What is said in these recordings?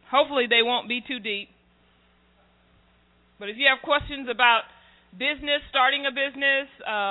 Hopefully they won't be too deep. But if you have questions about business, starting a business,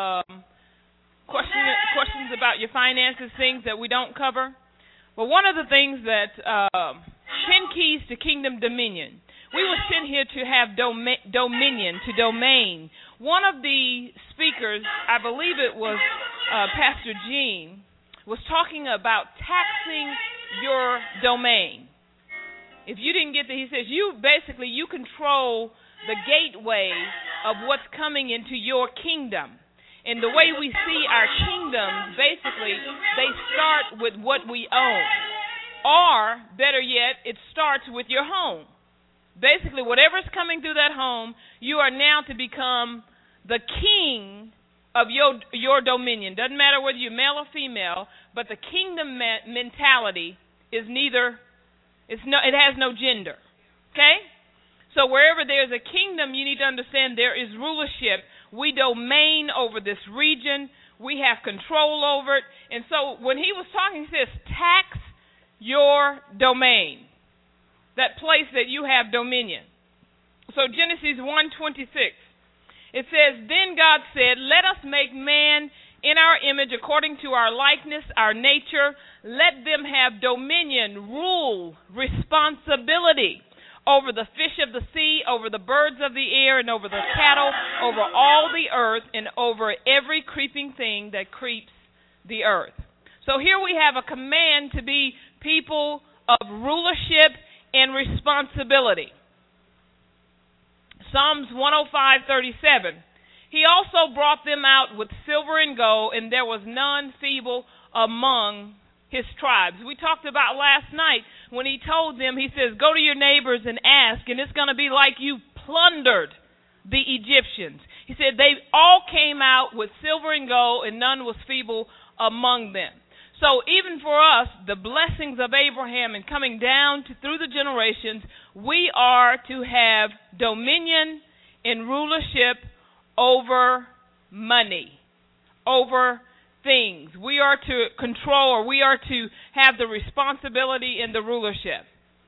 questions about your finances, things that we don't cover. But one of the things that 10 keys to kingdom dominion. We were sent here to have dominion, to domain. One of the speakers, I believe it was Pastor Gene, was talking about taxing your domain. If you didn't get that, he says you control the gateway of what's coming into your kingdom. And the way we see our kingdoms, basically, they start with what we own. Or, better yet, it starts with your home. Basically, whatever's coming through that home, you are now to become the king of your dominion. Doesn't matter whether you're male or female, but the kingdom mentality is it has no gender. Okay? So wherever there's a kingdom, you need to understand there is rulership. We domain over this region. We have control over it. And so when he was talking, he says, tax your domain, that place that you have dominion. So Genesis 1:26, it says, then God said, let us make man in our image according to our likeness, our nature. Let them have dominion, rule, responsibility over the fish of the sea, over the birds of the air, and over the cattle, over all the earth, and over every creeping thing that creeps the earth. So here we have a command to be people of rulership and responsibility. Psalms 105:37. He also brought them out with silver and gold, and there was none feeble among his tribes. We talked about last night when he told them, he says, go to your neighbors and ask, and it's going to be like you plundered the Egyptians. He said they all came out with silver and gold, and none was feeble among them. So even for us, the blessings of Abraham and coming down through the generations, we are to have dominion and rulership over money, over things. We are to control, or we are to have the responsibility and the rulership.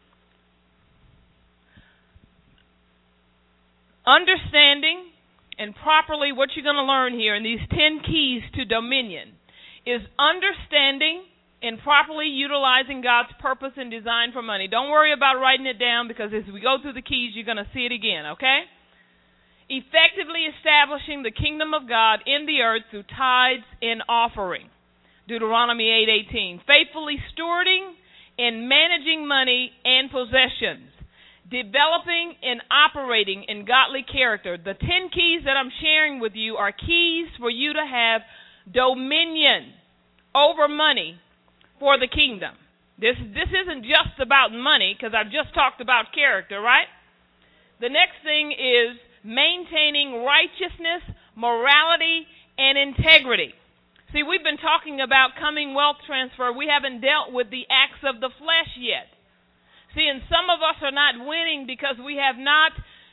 Understanding and properly what you're going to learn here in these 10 keys to dominion is understanding and properly utilizing God's purpose and design for money. Don't worry about writing it down, because as we go through the keys, you're going to see it again, okay? Effectively establishing the kingdom of God in the earth through tithes and offering. Deuteronomy 8:18. Faithfully stewarding and managing money and possessions. Developing and operating in godly character. The 10 keys that I'm sharing with you are keys for you to have dominion over money for the kingdom. This isn't just about money, because I've just talked about character, right? The next thing is maintaining righteousness, morality, and integrity. See, we've been talking about coming wealth transfer. We haven't dealt with the acts of the flesh yet. See, and some of us are not winning because we have not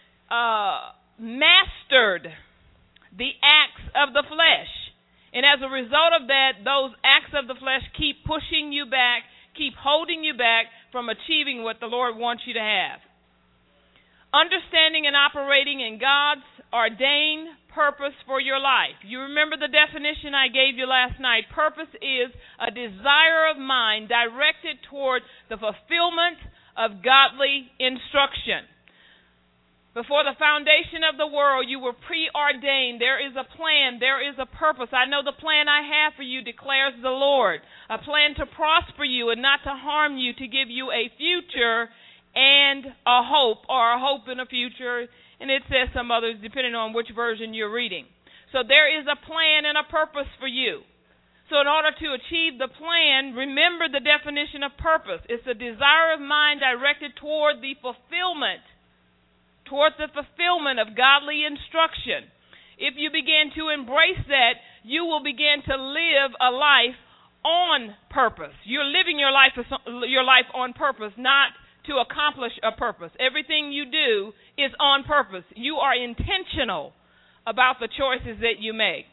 mastered the acts of the flesh. And as a result of that, those acts of the flesh keep pushing you back, keep holding you back from achieving what the Lord wants you to have. Understanding and operating in God's ordained purpose for your life. You remember the definition I gave you last night. Purpose is a desire of mind directed toward the fulfillment of godly instruction. Before the foundation of the world, you were preordained. There is a plan. There is a purpose. I know the plan I have for you, declares the Lord. A plan to prosper you and not to harm you, to give you a future and a hope, or a hope in a future. And it says some others, depending on which version you're reading. So there is a plan and a purpose for you. So in order to achieve the plan, remember the definition of purpose. It's a desire of mind directed toward the fulfillment of godly instruction. If you begin to embrace that, you will begin to live a life on purpose. You're living your life on purpose, not to accomplish a purpose. Everything you do is on purpose. You are intentional about the choices that you make.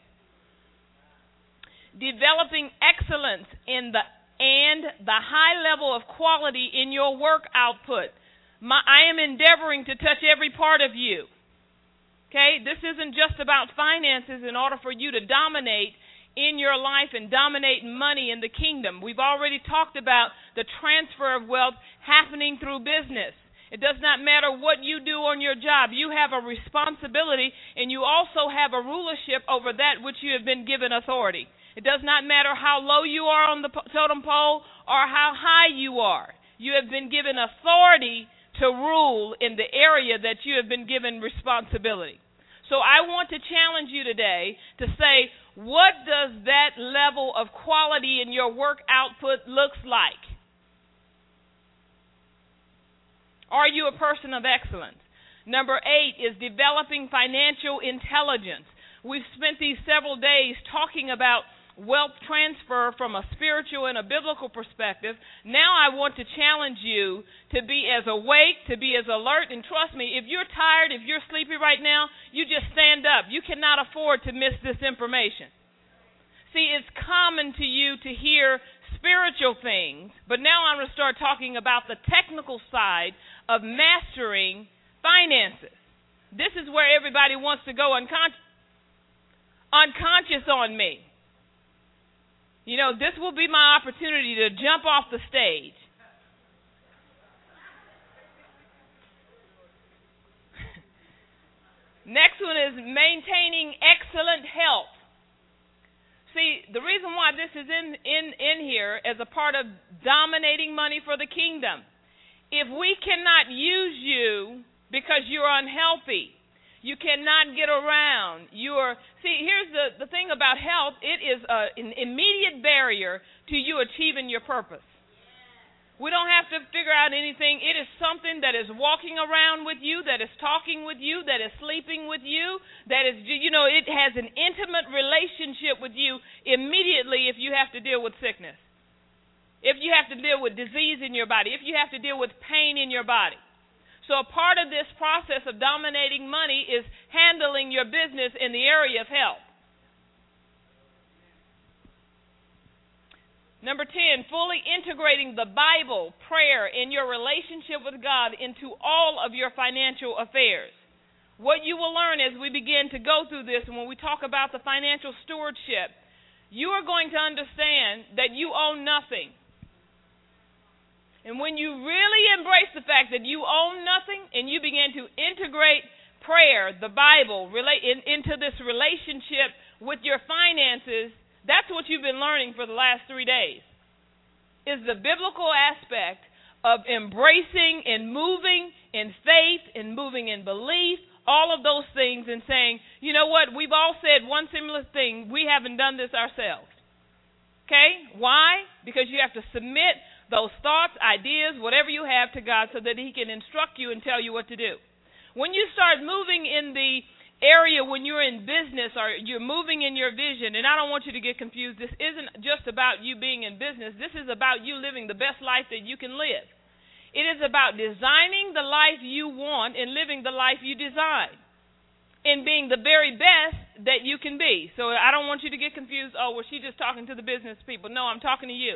Developing excellence and the high level of quality in your work output. I am endeavoring to touch every part of you. Okay? This isn't just about finances in order for you to dominate in your life and dominate money in the kingdom. We've already talked about the transfer of wealth happening through business. It does not matter what you do on your job. You have a responsibility, and you also have a rulership over that which you have been given authority. It does not matter how low you are on the totem pole or how high you are. You have been given authority to rule in the area that you have been given responsibility. So I want to challenge you today to say, what does that level of quality in your work output looks like? Are you a person of excellence? Number 8 is developing financial intelligence. We've spent these several days talking about wealth transfer from a spiritual and a biblical perspective. Now I want to challenge you to be as awake, to be as alert, and trust me, if you're tired, if you're sleepy right now, you just stand up. You cannot afford to miss this information. See, it's common to you to hear spiritual things, but now I'm going to start talking about the technical side of mastering finances. This is where everybody wants to go unconscious on me. You know, this will be my opportunity to jump off the stage. Next one is maintaining excellent health. See, the reason why this is in here as a part of dominating money for the kingdom, if we cannot use you because you're unhealthy, you cannot get around. Here's the thing about health. It is an immediate barrier to you achieving your purpose. We don't have to figure out anything. It is something that is walking around with you, that is talking with you, that is sleeping with you, that is, it has an intimate relationship with you immediately if you have to deal with sickness, if you have to deal with disease in your body, if you have to deal with pain in your body. So a part of this process of dominating money is handling your business in the area of health. Number 10, fully integrating the Bible, prayer, and your relationship with God into all of your financial affairs. What you will learn as we begin to go through this, and when we talk about the financial stewardship, you are going to understand that you own nothing. And when you really embrace the fact that you own nothing and you begin to integrate prayer, the Bible, into this relationship with your finances, that's what you've been learning for the last 3 days, is the biblical aspect of embracing and moving in faith and moving in belief, all of those things, and saying, you know what, we've all said one similar thing, we haven't done this ourselves. Okay? Why? Because you have to submit those thoughts, ideas, whatever you have to God so that He can instruct you and tell you what to do. When you start moving in the area when you're in business or you're moving in your vision, and I don't want you to get confused, this isn't just about you being in business. This is about you living the best life that you can live. It is about designing the life you want and living the life you design and being the very best that you can be. So I don't want you to get confused, oh, well, she's just talking to the business people. No, I'm talking to you.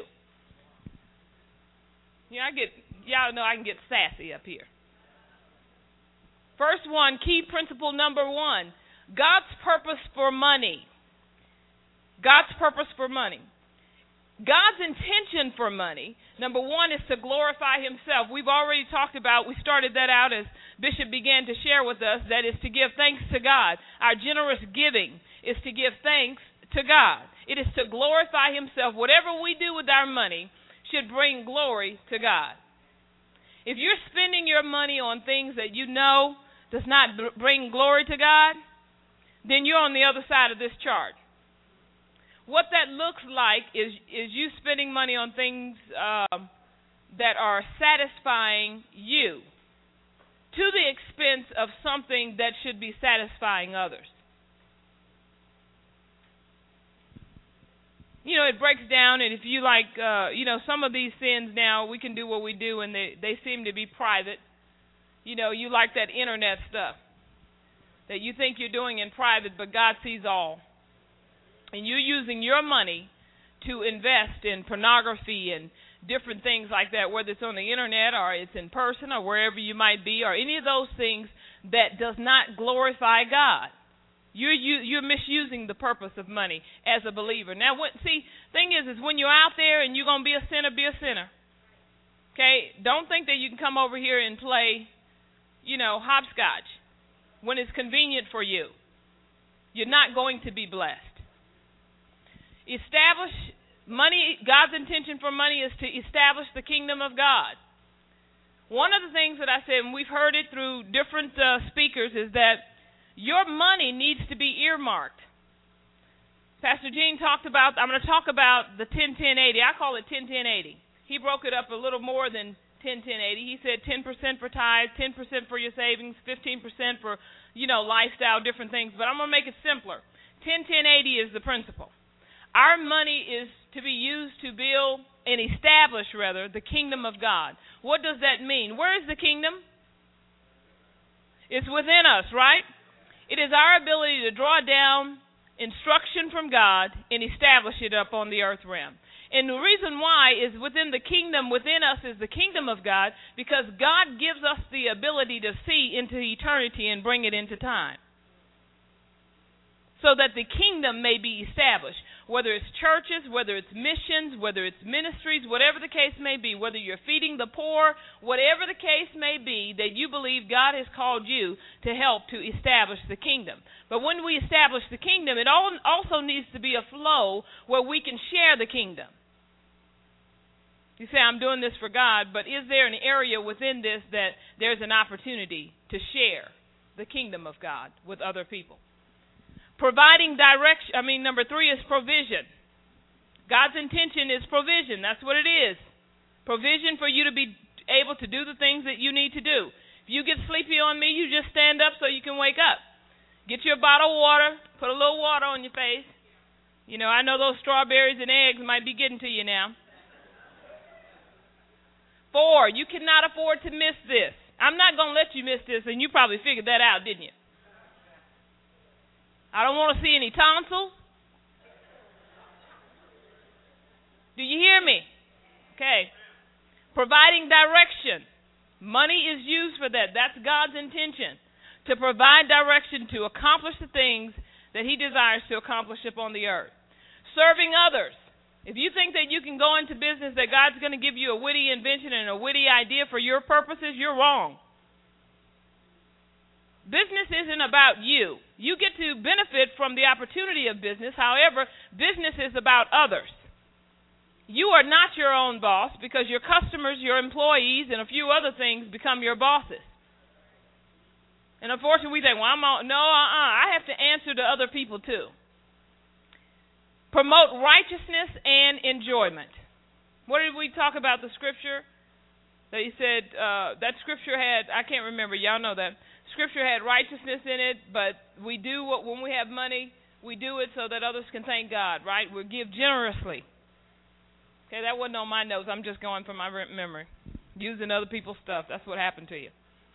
Y'all know I can get sassy up here. First one, key principle number 1, God's purpose for money. God's purpose for money. God's intention for money, number 1, is to glorify Himself. We've already talked about, we started that out as Bishop began to share with us, that is to give thanks to God. Our generous giving is to give thanks to God. It is to glorify Himself. Whatever we do with our money should bring glory to God. If you're spending your money on things that you know does not bring glory to God, then you're on the other side of this chart. What that looks like is you spending money on things that are satisfying you to the expense of something that should be satisfying others. You know, it breaks down, and if you like, some of these sins now, we can do what we do, and they seem to be private. You know, you like that internet stuff that you think you're doing in private, but God sees all. And you're using your money to invest in pornography and different things like that, whether it's on the internet or it's in person or wherever you might be, or any of those things that does not glorify God. You're misusing the purpose of money as a believer. Now, thing is when you're out there and you're going to be a sinner, be a sinner. Okay? Don't think that you can come over here and play, hopscotch when it's convenient for you. You're not going to be blessed. Establish money. God's intention for money is to establish the kingdom of God. One of the things that I said, and we've heard it through different speakers, is that your money needs to be earmarked. Pastor Gene I'm going to talk about the 10-10-80. I call it 10-10-80. He broke it up a little more than 10-10-80. He said 10% for tithes, 10% for your savings, 15% for, lifestyle, different things. But I'm going to make it simpler. 10-10-80 is the principle. Our money is to be used to build and establish, the kingdom of God. What does that mean? Where is the kingdom? It's within us, right? It is our ability to draw down instruction from God and establish it up on the earth realm. And the reason why is within the kingdom, within us is the kingdom of God, because God gives us the ability to see into eternity and bring it into time, so that the kingdom may be established. Whether it's churches, whether it's missions, whether it's ministries, whatever the case may be, whether you're feeding the poor, whatever the case may be, that you believe God has called you to help to establish the kingdom. But when we establish the kingdom, it also needs to be a flow where we can share the kingdom. You say, I'm doing this for God, but is there an area within this that there's an opportunity to share the kingdom of God with other people? Providing direction. Number 3 is provision. God's intention is provision. That's what it is. Provision for you to be able to do the things that you need to do. If you get sleepy on me, you just stand up so you can wake up. Get your bottle of water. Put a little water on your face. I know those strawberries and eggs might be getting to you now. 4, you cannot afford to miss this. I'm not going to let you miss this, and you probably figured that out, didn't you? I don't want to see any tonsils. Do you hear me? Okay. Providing direction. Money is used for that. That's God's intention, to provide direction to accomplish the things that He desires to accomplish upon the earth. Serving others. If you think that you can go into business, that God's going to give you a witty invention and a witty idea for your purposes, you're wrong. Business isn't about you. You get to benefit from the opportunity of business. However, business is about others. You are not your own boss, because your customers, your employees, and a few other things become your bosses. And unfortunately, we think, I have to answer to other people too. Promote righteousness and enjoyment. What did we talk about the scripture? That he said, that scripture had, I can't remember, y'all know that. Scripture had righteousness in it, but we do when we have money, we do it so that others can thank God, right? We give generously. Okay, that wasn't on my notes. I'm just going from my memory. Using other people's stuff. That's what happened to you.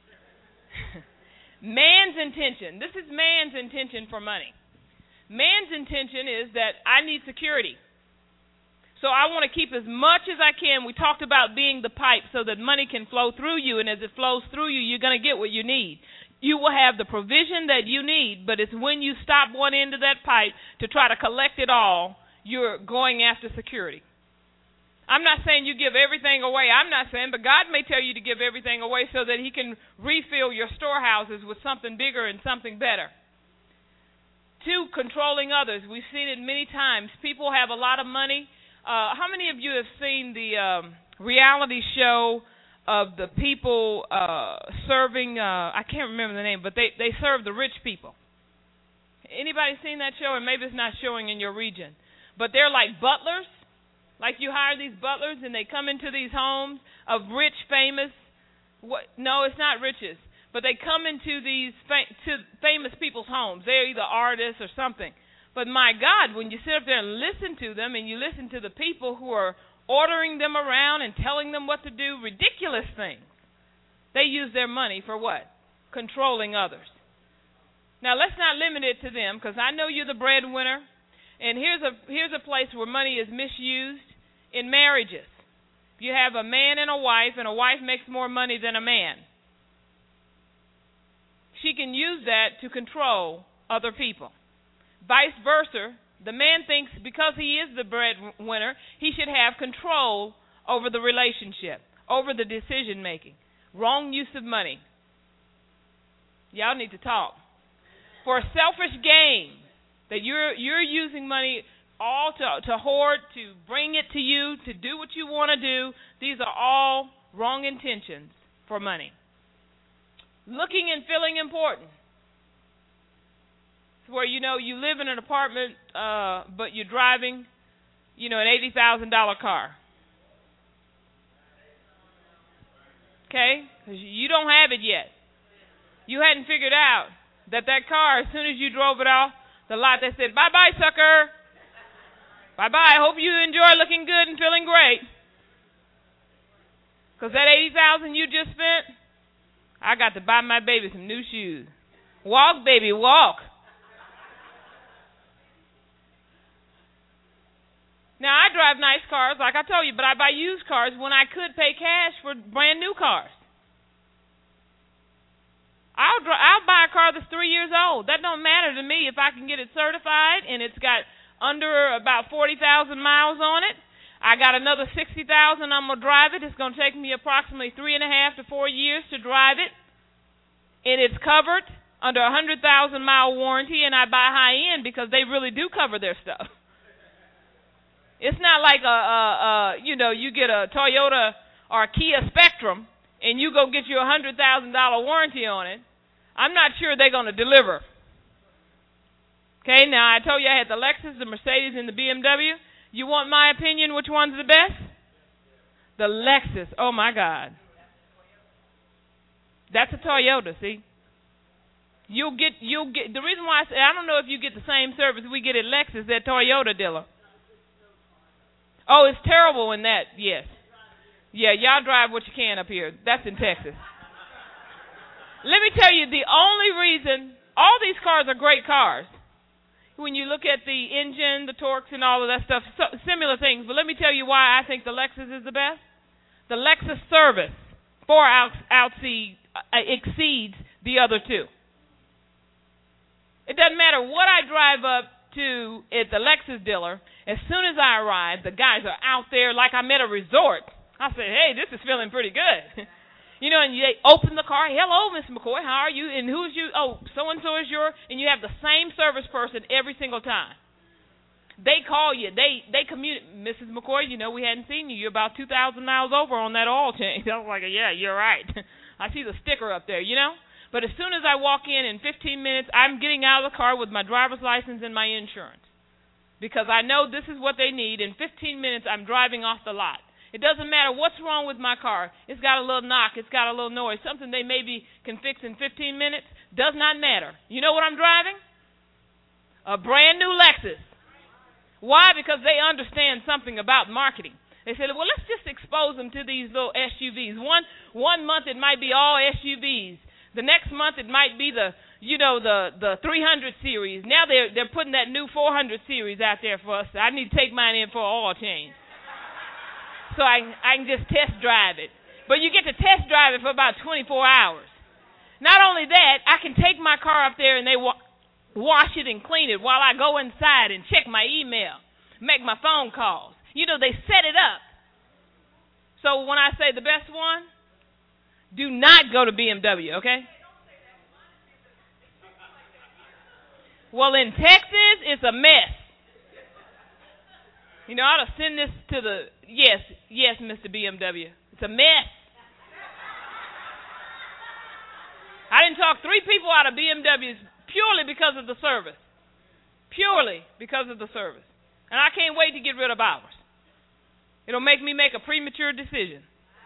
Man's intention. This is man's intention for money. Man's intention is that I need security. So I want to keep as much as I can. We talked about being the pipe so that money can flow through you, and as it flows through you, you're going to get what you need. You will have the provision that you need, but it's when you stop one end of that pipe to try to collect it all, you're going after security. I'm not saying you give everything away. I'm not saying, but God may tell you to give everything away so that He can refill your storehouses with something bigger and something better. 2, controlling others. We've seen it many times. People have a lot of money. How many of you have seen the reality show of the people serving, I can't remember the name, but they serve the rich people? Anybody seen that show? Or maybe it's not showing in your region. But they're like butlers. Like you hire these butlers and they come into these homes of rich, famous. No, it's not riches. But they come into these famous people's homes. They're either artists or something. But my God, when you sit up there and listen to them, and you listen to the people who are ordering them around and telling them what to do, ridiculous things. They use their money for what? Controlling others. Now, let's not limit it to them, because I know you're the breadwinner. And here's a place where money is misused in marriages. You have a man and a wife makes more money than a man. She can use that to control other people. Vice versa, the man thinks because he is the breadwinner, he should have control over the relationship, over the decision making. Wrong use of money. Y'all need to talk. For selfish gain, that you're using money all to hoard, to bring it to you, to do what you want to do. These are all wrong intentions for money. Looking and feeling important. It's where, you live in an apartment, but you're driving, an $80,000 car. Okay? Because you don't have it yet. You hadn't figured out that car, as soon as you drove it off the lot, they said, bye-bye, sucker. Bye-bye. Hope you enjoy looking good and feeling great. Because that $80,000 you just spent, I got to buy my baby some new shoes. Walk, baby, walk. Now, I drive nice cars, like I told you, but I buy used cars when I could pay cash for brand new cars. I'll buy a car that's 3 years old. That don't matter to me if I can get it certified and it's got under about 40,000 miles on it. I got another 60,000. I'm going to drive it. It's going to take me approximately 3.5 to 4 years to drive it. And it's covered under a 100,000-mile warranty, and I buy high-end because they really do cover their stuff. It's not like you get a Toyota or a Kia Spectrum and you go get you a $100,000 warranty on it. I'm not sure they're going to deliver. Okay, now I told you I had the Lexus, the Mercedes, and the BMW. You want my opinion, which one's the best? The Lexus. Oh, my God. That's a Toyota, see? You'll get, the reason why I say, I don't know if you get the same service we get at Lexus, that Toyota dealer. Oh, it's terrible in that, yes. Yeah, y'all drive what you can up here. That's in Texas. Let me tell you, the only reason, all these cars are great cars. When you look at the engine, the torques, and all of that stuff, similar things. But let me tell you why I think the Lexus is the best. The Lexus service exceeds the other two. It doesn't matter what I drive up to at the Lexus dealer. As soon as I arrive, the guys are out there like I'm at a resort. I say, hey, this is feeling pretty good. And they open the car. Hello, Miss McCoy, how are you? And who's you? Oh, so-and-so is your, and you have the same service person every single time. They call you. They communicate. Mrs. McCoy, we hadn't seen you. You're about 2,000 miles over on that oil change. I was like, yeah, you're right. I see the sticker up there, But as soon as I walk in 15 minutes, I'm getting out of the car with my driver's license and my insurance. Because I know this is what they need. In 15 minutes, I'm driving off the lot. It doesn't matter what's wrong with my car. It's got a little knock. It's got a little noise. Something they maybe can fix in 15 minutes. Does not matter. You know what I'm driving? A brand new Lexus. Why? Because they understand something about marketing. They said, well, let's just expose them to these little SUVs. One month it might be all SUVs. The next month it might be the 300 series. Now they're putting that new 400 series out there for us. I need to take mine in for an oil change. So I can just test drive it. But you get to test drive it for about 24 hours. Not only that, I can take my car up there and they wash it and clean it while I go inside and check my email, make my phone calls. They set it up. So when I say the best one, do not go to BMW, okay? Well, in Texas, it's a mess. I ought to send this to yes, Mr. BMW. It's a mess. I didn't talk 3 people out of BMWs purely because of the service. Purely because of the service. And I can't wait to get rid of ours. It'll make me make a premature decision.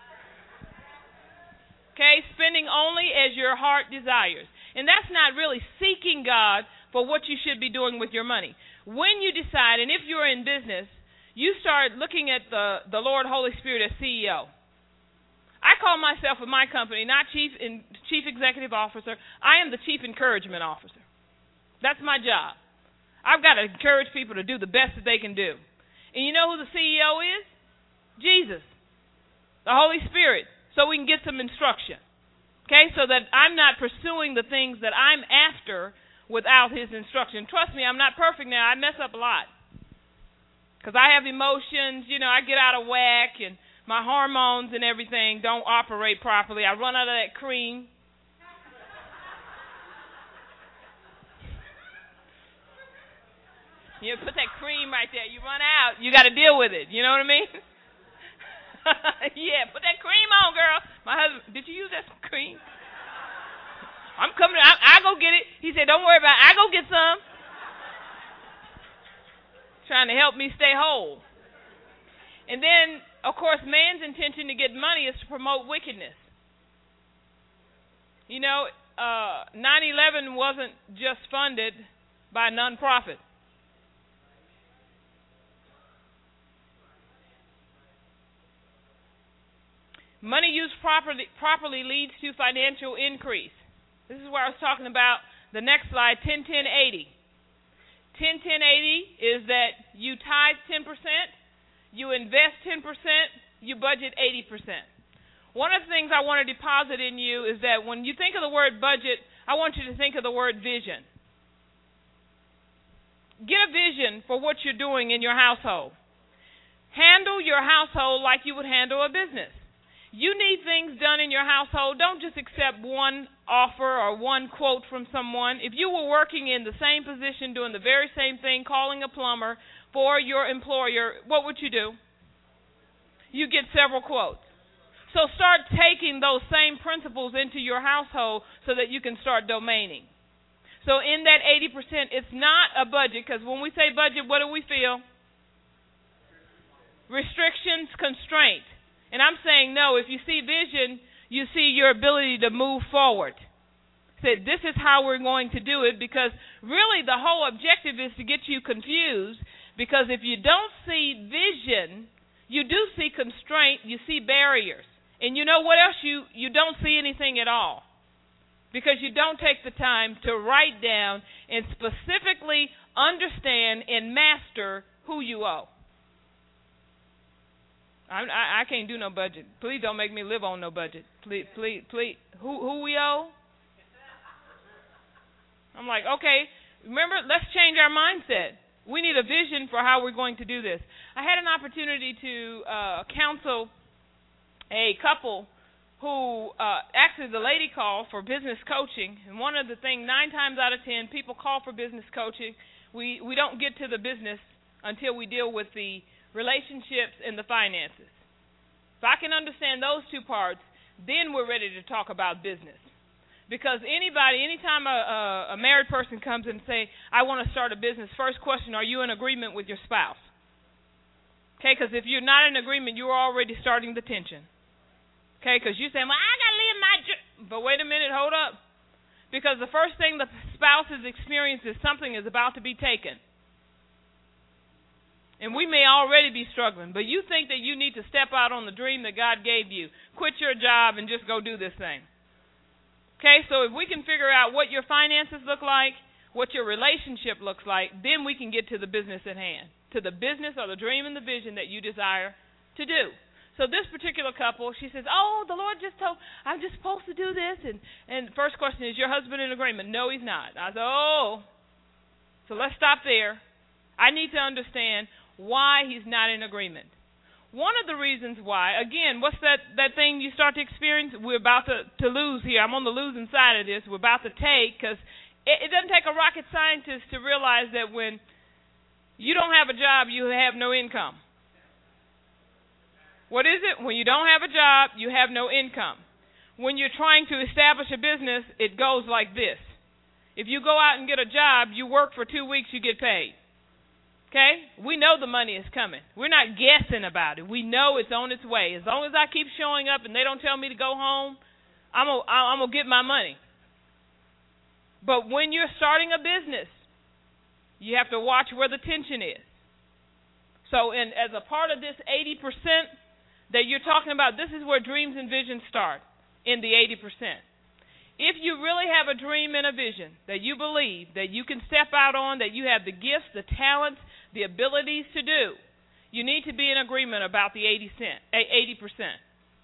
Okay, spending only as your heart desires. And that's not really seeking God for what you should be doing with your money. When you decide, and if you're in business, you start looking at the Lord Holy Spirit as CEO. I call myself in my company not chief executive officer. I am the chief encouragement officer. That's my job. I've got to encourage people to do the best that they can do. And you know who the CEO is? Jesus. The Holy Spirit, so we can get some instruction. Okay, so that I'm not pursuing the things that I'm after without his instruction. Trust me, I'm not perfect now. I mess up a lot. Because I have emotions, I get out of whack, and my hormones and everything don't operate properly. I run out of that cream. You put that cream right there. You run out. You got to deal with it. You know what I mean? Yeah, put that cream on, girl. My husband, did you use that cream? I'm coming. I go get it. He said, don't worry about it. I go get some. Trying to help me stay whole. And then, of course, man's intention to get money is to promote wickedness. 9/11 wasn't just funded by a nonprofit. Money used properly leads to financial increase. This is where I was talking about the next slide, 10-10-80. 10-10-80 is that you tithe 10%, you invest 10%, you budget 80%. One of the things I want to deposit in you is that when you think of the word budget, I want you to think of the word vision. Get a vision for what you're doing in your household. Handle your household like you would handle a business. You need things done in your household. Don't just accept one offer or one quote from someone. If you were working in the same position, doing the very same thing, calling a plumber for your employer, what would you do? You get several quotes. So start taking those same principles into your household so that you can start domaining. So in that 80%, it's not a budget, because when we say budget, what do we feel? Restrictions, constraint. And I'm saying, no, if you see vision, you see your ability to move forward. Said, this is how we're going to do it, because really the whole objective is to get you confused, because if you don't see vision, you do see constraint, you see barriers. And you know what else? You don't see anything at all, because you don't take the time to write down and specifically understand and master who you owe. I can't do no budget. Please don't make me live on no budget. Please. Who we owe? I'm like, okay, remember, let's change our mindset. We need a vision for how we're going to do this. I had an opportunity to counsel a couple who actually the lady called for business coaching. And one of the things, 9 times out of 10, people call for business coaching. We don't get to the business until we deal with the relationships and the finances. If I can understand those two parts, then we're ready to talk about business. Because anytime a married person comes and say, I want to start a business, first question, are you in agreement with your spouse? Okay, because if you're not in agreement, you're already starting the tension. Okay, because you're saying, well, I got to live my but wait a minute, hold up. Because the first thing the spouse has experienced is something is about to be taken. And we may already be struggling, but you think that you need to step out on the dream that God gave you. Quit your job and just go do this thing. Okay, so if we can figure out what your finances look like, what your relationship looks like, then we can get to the business at hand, to the business or the dream and the vision that you desire to do. So this particular couple, she says, oh, the Lord just told, I'm just supposed to do this. And the first question is, your husband in agreement? No, he's not. I said, oh, so let's stop there. I need to understand why he's not in agreement. One of the reasons why, again, what's that thing you start to experience? We're about to lose here. I'm on the losing side of this. We're about to take, because it doesn't take a rocket scientist to realize that when you don't have a job, you have no income. What is it? When you don't have a job, you have no income. When you're trying to establish a business, it goes like this. If you go out and get a job, you work for 2 weeks, you get paid. Okay? We know the money is coming. We're not guessing about it. We know it's on its way. As long as I keep showing up and they don't tell me to go home, I'm going to get my money. But when you're starting a business, you have to watch where the tension is. So as a part of this 80% that you're talking about, this is where dreams and visions start, in the 80%. If you really have a dream and a vision that you believe that you can step out on, that you have the gifts, the talents, the abilities to do, you need to be in agreement about the 80%.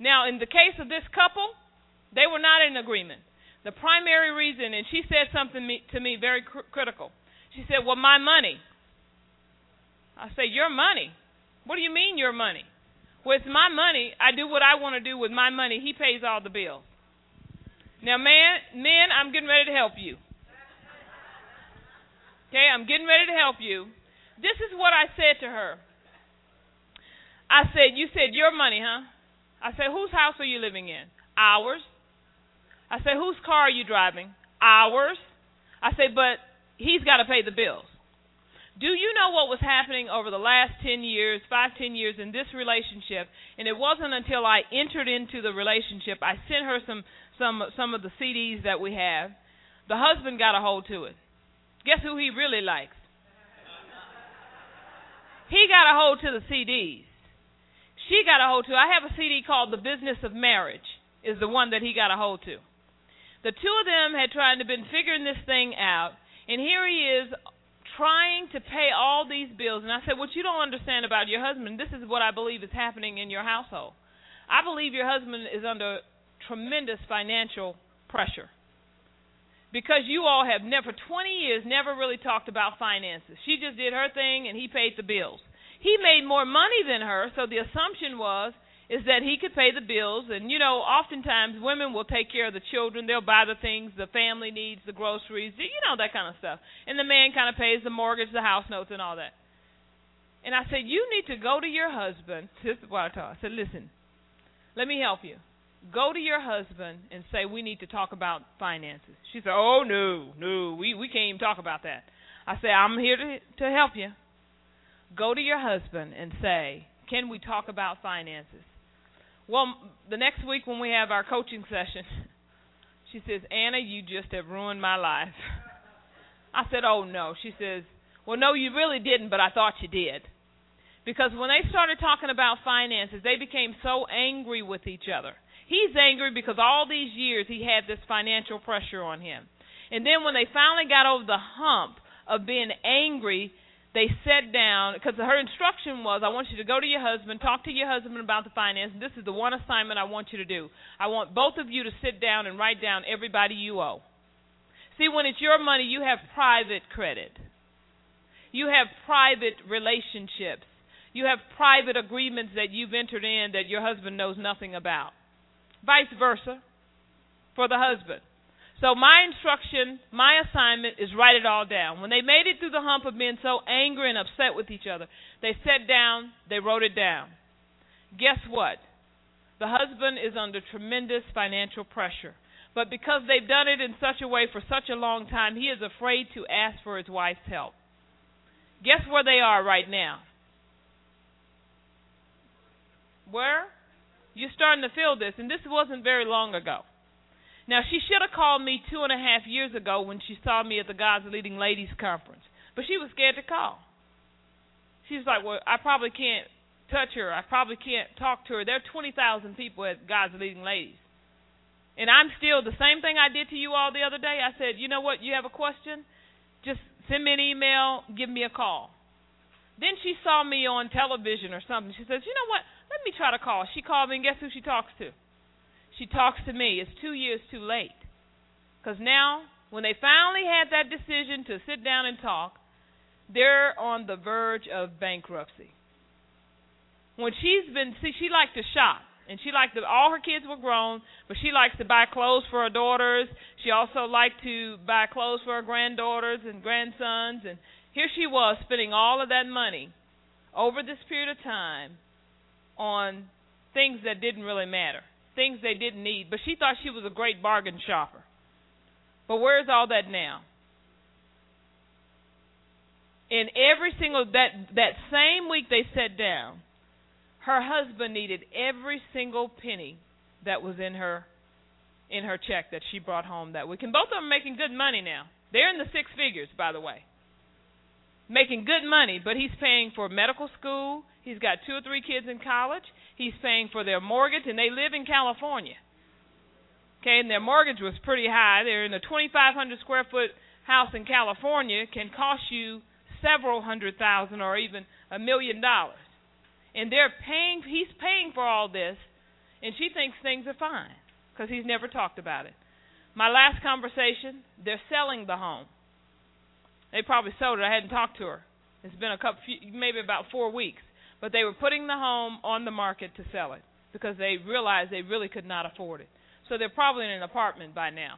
Now, in the case of this couple, they were not in agreement. The primary reason, and she said something to me very critical. She said, well, my money. I said, your money? What do you mean your money? Well, it's my money. I do what I want to do with my money. He pays all the bills. Now, men, I'm getting ready to help you. Okay, I'm getting ready to help you. This is what I said to her. I said, you said your money, huh? I said, whose house are you living in? Ours. I said, whose car are you driving? Ours. I said, but he's got to pay the bills. Do you know what was happening over the last 10 years, 5-10 years in this relationship? And it wasn't until I entered into the relationship, I sent her some of the CDs that we have. The husband got a hold to it. Guess who he really likes? He got a hold to the CDs. She got a hold to. I have a CD called The Business of Marriage, is the one that he got a hold to. The two of them had been figuring this thing out, and here he is trying to pay all these bills. And I said, what you don't understand about your husband, this is what I believe is happening in your household. I believe your husband is under tremendous financial pressure because you all have never, for 20 years, never really talked about finances. She just did her thing, and he paid the bills. He made more money than her, so the assumption is that he could pay the bills. And, you know, oftentimes women will take care of the children. They'll buy the things the family needs, the groceries, you know, that kind of stuff. And the man kind of pays the mortgage, the house notes, and all that. And I said, you need to go to your husband. This is what I told her. I said, listen, let me help you. Go to your husband and say, we need to talk about finances. She said, oh, no, we can't even talk about that. I said, I'm here to help you. Go to your husband and say, can we talk about finances? Well, the next week when we have our coaching session, she says, Anna, you just have ruined my life. I said, oh, no. She says, well, no, you really didn't, but I thought you did. Because when they started talking about finances, they became so angry with each other. He's angry because all these years he had this financial pressure on him. And then when they finally got over the hump of being angry, they sat down, because her instruction was, I want you to go to your husband, talk to your husband about the finances. This is the one assignment I want you to do. I want both of you to sit down and write down everybody you owe. See, when it's your money, you have private credit. You have private relationships. You have private agreements that you've entered in that your husband knows nothing about. Vice versa for the husband. So my instruction, my assignment is write it all down. When they made it through the hump of being so angry and upset with each other, they sat down, they wrote it down. Guess what? The husband is under tremendous financial pressure. But because they've done it in such a way for such a long time, he is afraid to ask for his wife's help. Guess where they are right now? Where? You're starting to feel this, and this wasn't very long ago. Now, she should have called me 2.5 years ago when she saw me at the God's Leading Ladies Conference, but she was scared to call. She was like, well, I probably can't touch her. I probably can't talk to her. There are 20,000 people at God's Leading Ladies. And I'm still the same thing I did to you all the other day. I said, you know what, you have a question? Just send me an email, give me a call. Then she saw me on television or something. She says, you know what, let me try to call. She called me, and guess who she talks to? She talks to me. It's 2 years too late. Because now, when they finally had that decision to sit down and talk, they're on the verge of bankruptcy. When she liked to shop. And she liked all her kids were grown, but she likes to buy clothes for her daughters. She also liked to buy clothes for her granddaughters and grandsons. And here she was spending all of that money over this period of time on things that didn't really matter, things they didn't need. But she thought she was a great bargain shopper. But where's all that now? In every single, that same week they sat down, her husband needed every single penny that was in her check that she brought home that week. And both of them are making good money now. They're in the six figures, by the way. Making good money, but he's paying for medical school. He's got 2 or 3 kids in college. He's paying for their mortgage, and they live in California. Okay, and their mortgage was pretty high. They're in a 2,500 square foot house in California. Can cost you several $100,000 or even $1 million. And he's paying for all this, And she thinks things are fine because he's never talked about it. My last conversation, they're selling the home. They probably sold it. I hadn't talked to her. It's been maybe about 4 weeks. But they were putting the home on the market to sell it because they realized they really could not afford it. So they're probably in an apartment by now.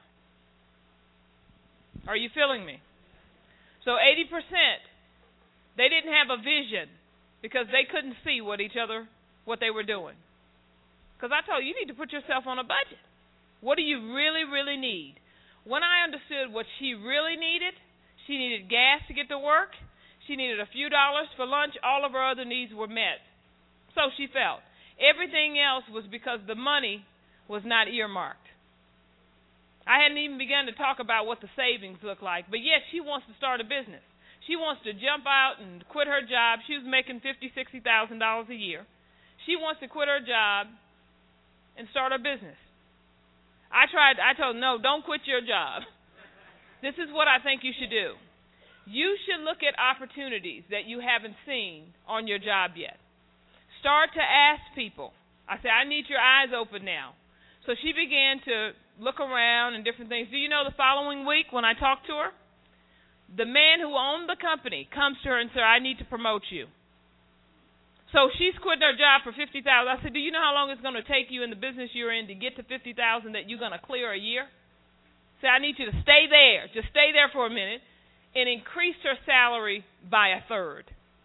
Are you feeling me? So 80%, they didn't have a vision because they couldn't see what they were doing. Because I told you, you need to put yourself on a budget. What do you really, really need? When I understood what she really needed, she needed gas to get to work. She needed a few dollars for lunch. All of her other needs were met. So she felt. Everything else was because the money was not earmarked. I hadn't even begun to talk about what the savings look like. But yes, she wants to start a business. She wants to jump out and quit her job. She was making $50,000, $60,000 a year. She wants to quit her job and start a business. I told her, no, don't quit your job. This is what I think you should do. You should look at opportunities that you haven't seen on your job yet. Start to ask people. I said, I need your eyes open now. So she began to look around and different things. Do you know the following week when I talked to her, the man who owned the company comes to her and said, I need to promote you. So she's quitting her job for $50,000. I said, do you know how long it's going to take you in the business you're in to get to $50,000 that you're going to clear a year? So I need you to stay there. Just stay there for a minute. And increased her salary by 1/3.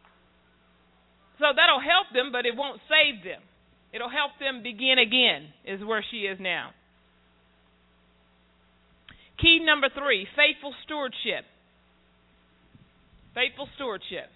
So that'll help them, but it won't save them. It'll help them begin again, is where she is now. Key number 3, faithful stewardship. Faithful stewardship.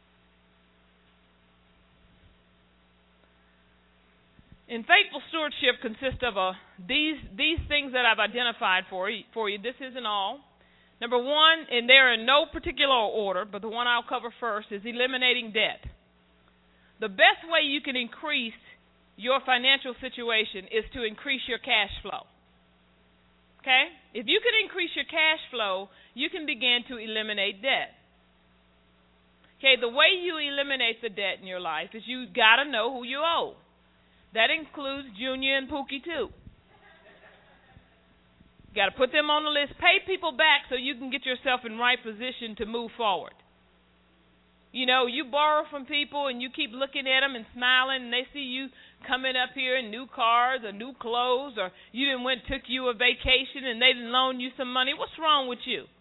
And faithful stewardship consists of these things that I've identified for you. This isn't all. Number 1, and they're in no particular order, but the one I'll cover first is eliminating debt. The best way you can increase your financial situation is to increase your cash flow. Okay? If you can increase your cash flow, you can begin to eliminate debt. Okay, the way you eliminate the debt in your life is you got to know who you owe. That includes Junior and Pookie too. You got to put them on the list. Pay people back so you can get yourself in right position to move forward. You know, you borrow from people and you keep looking at them and smiling, and they see you coming up here in new cars or new clothes, or you took you a vacation and they didn't loan you some money. What's wrong with you?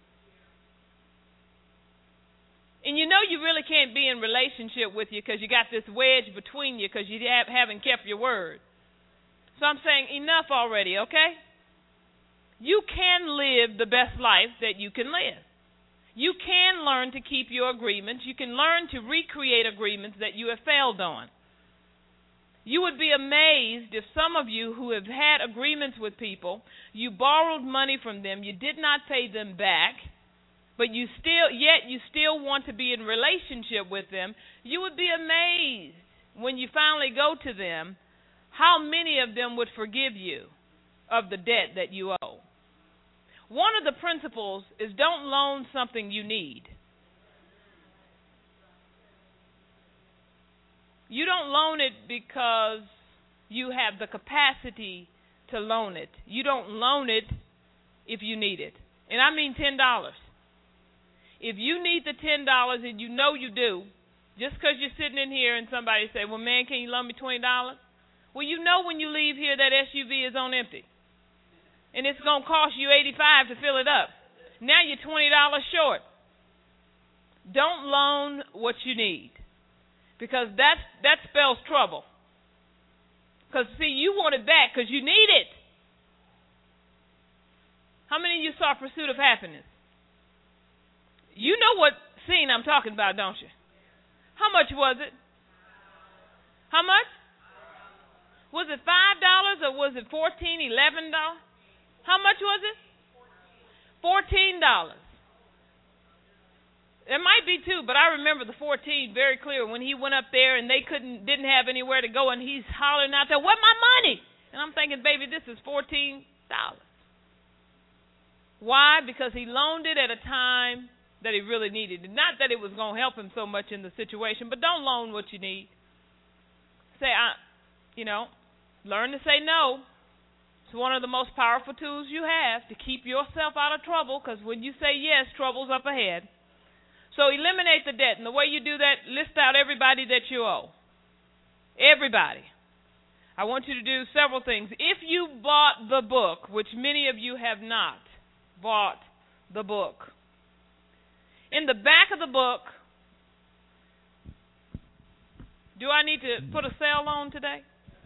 And you know you really can't be in relationship with you because you got this wedge between you because you haven't kept your word. So I'm saying enough already, okay? You can live the best life that you can live. You can learn to keep your agreements. You can learn to recreate agreements that you have failed on. You would be amazed if some of you who have had agreements with people, you borrowed money from them, you did not pay them back, but you still want to be in relationship with them. You would be amazed when you finally go to them how many of them would forgive you of the debt that you owe. One of the principles is don't loan something you need. You don't loan it because you have the capacity to loan it. You don't loan it if you need it. And I mean $10. If you need the $10 and you know you do, just because you're sitting in here and somebody say, well, man, can you loan me $20? Well, you know when you leave here that SUV is on empty. And it's going to cost you $85 to fill it up. Now you're $20 short. Don't loan what you need, because that spells trouble. Because, see, you want it back because you need it. How many of you saw Pursuit of Happiness? You know what scene I'm talking about, don't you? How much was it? How much? Was it $5 or was it $14, $11? How much was it? $14. It might be $2, but I remember the 14 very clear when he went up there and they didn't have anywhere to go, and he's hollering out there, "Where's my money?" And I'm thinking, baby, this is $14. Why? Because he loaned it at a time that he really needed it. Not that it was going to help him so much in the situation, but don't loan what you need. Say, Learn to say no. It's one of the most powerful tools you have to keep yourself out of trouble, because when you say yes, trouble's up ahead. So eliminate the debt. And the way you do that, list out everybody that you owe. Everybody. I want you to do several things. If you bought the book, which many of you have not bought the book, in the back of the book, do I need to put a sale on today?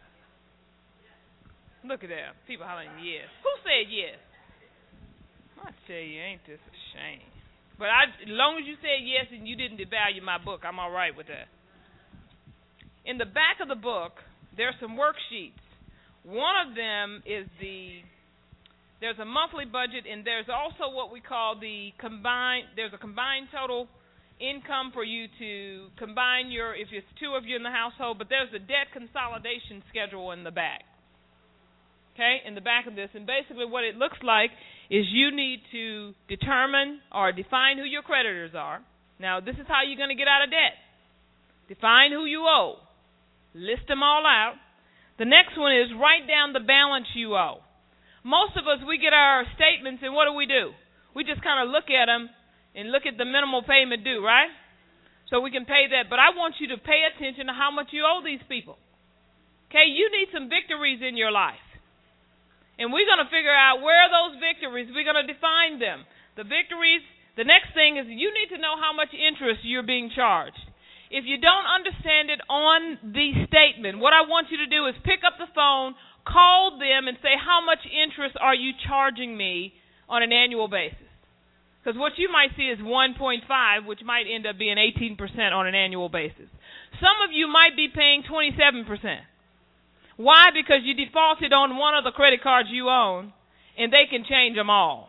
Look at that. People hollering yes. Who said yes? I tell you, ain't this a shame? But as long as you said yes and you didn't devalue my book, I'm all right with that. In the back of the book, there's some worksheets. One of them is there's a monthly budget, and there's also what we call there's a combined total income for you to combine if it's two of you in the household, but there's a debt consolidation schedule in the back. Okay, in the back of this. And basically what it looks like is you need to determine or define who your creditors are. Now, this is how you're going to get out of debt. Define who you owe. List them all out. The next one is write down the balance you owe. Most of us, we get our statements, and what do? We just kind of look at them and look at the minimal payment due, right? So we can pay that. But I want you to pay attention to how much you owe these people. Okay, you need some victories in your life. And we're going to figure out where are those victories. We're going to define them. The victories, the next thing is you need to know how much interest you're being charged. If you don't understand it on the statement, what I want you to do is pick up the phone, call them, and say, how much interest are you charging me on an annual basis? Because what you might see is 1.5, which might end up being 18% on an annual basis. Some of you might be paying 27%. Why? Because you defaulted on one of the credit cards you own, and they can change them all.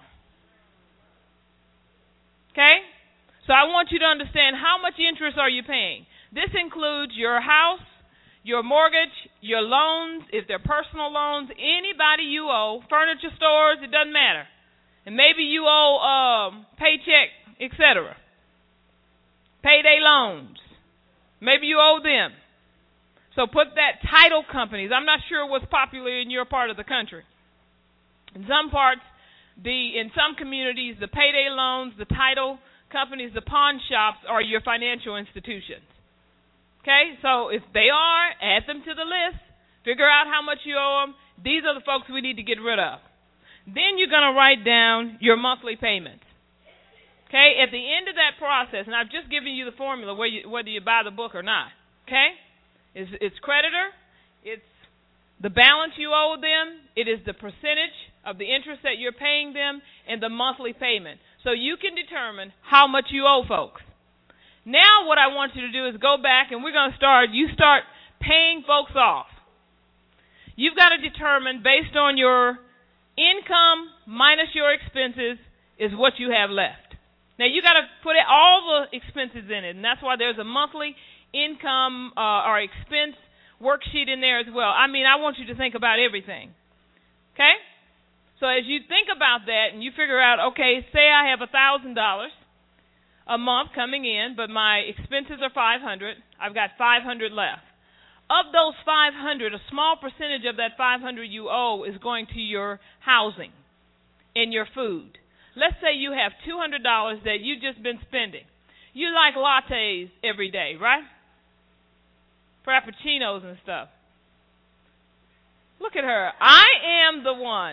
Okay? So I want you to understand how much interest are you paying. This includes your house, your mortgage, your loans, if they're personal loans, anybody you owe, furniture stores, it doesn't matter. And maybe you owe paycheck, etc. Payday loans. Maybe you owe them. So put that title companies. I'm not sure what's popular in your part of the country. In some parts, in some communities, the payday loans, the title companies, the pawn shops are your financial institutions. Okay? So if they are, add them to the list. Figure out how much you owe them. These are the folks we need to get rid of. Then you're going to write down your monthly payments. Okay? At the end of that process, and I've just given you the formula whether you buy the book or not. Okay? It's creditor, it's the balance you owe them, it is the percentage of the interest that you're paying them, and the monthly payment. So you can determine how much you owe folks. Now what I want you to do is go back, and we're going to start paying folks off. You've got to determine, based on your income minus your expenses, is what you have left. Now you got to put all the expenses in it, and that's why there's a monthly income or expense worksheet in there as well. I mean, I want you to think about everything. Okay? So as you think about that and you figure out, okay, say I have $1,000 a month coming in, but my expenses are $500. I've got $500 left. Of those $500, a small percentage of that $500 you owe is going to your housing and your food. Let's say you have $200 that you've just been spending. You like lattes every day, right? Frappuccinos and stuff. Look at her. I am the one.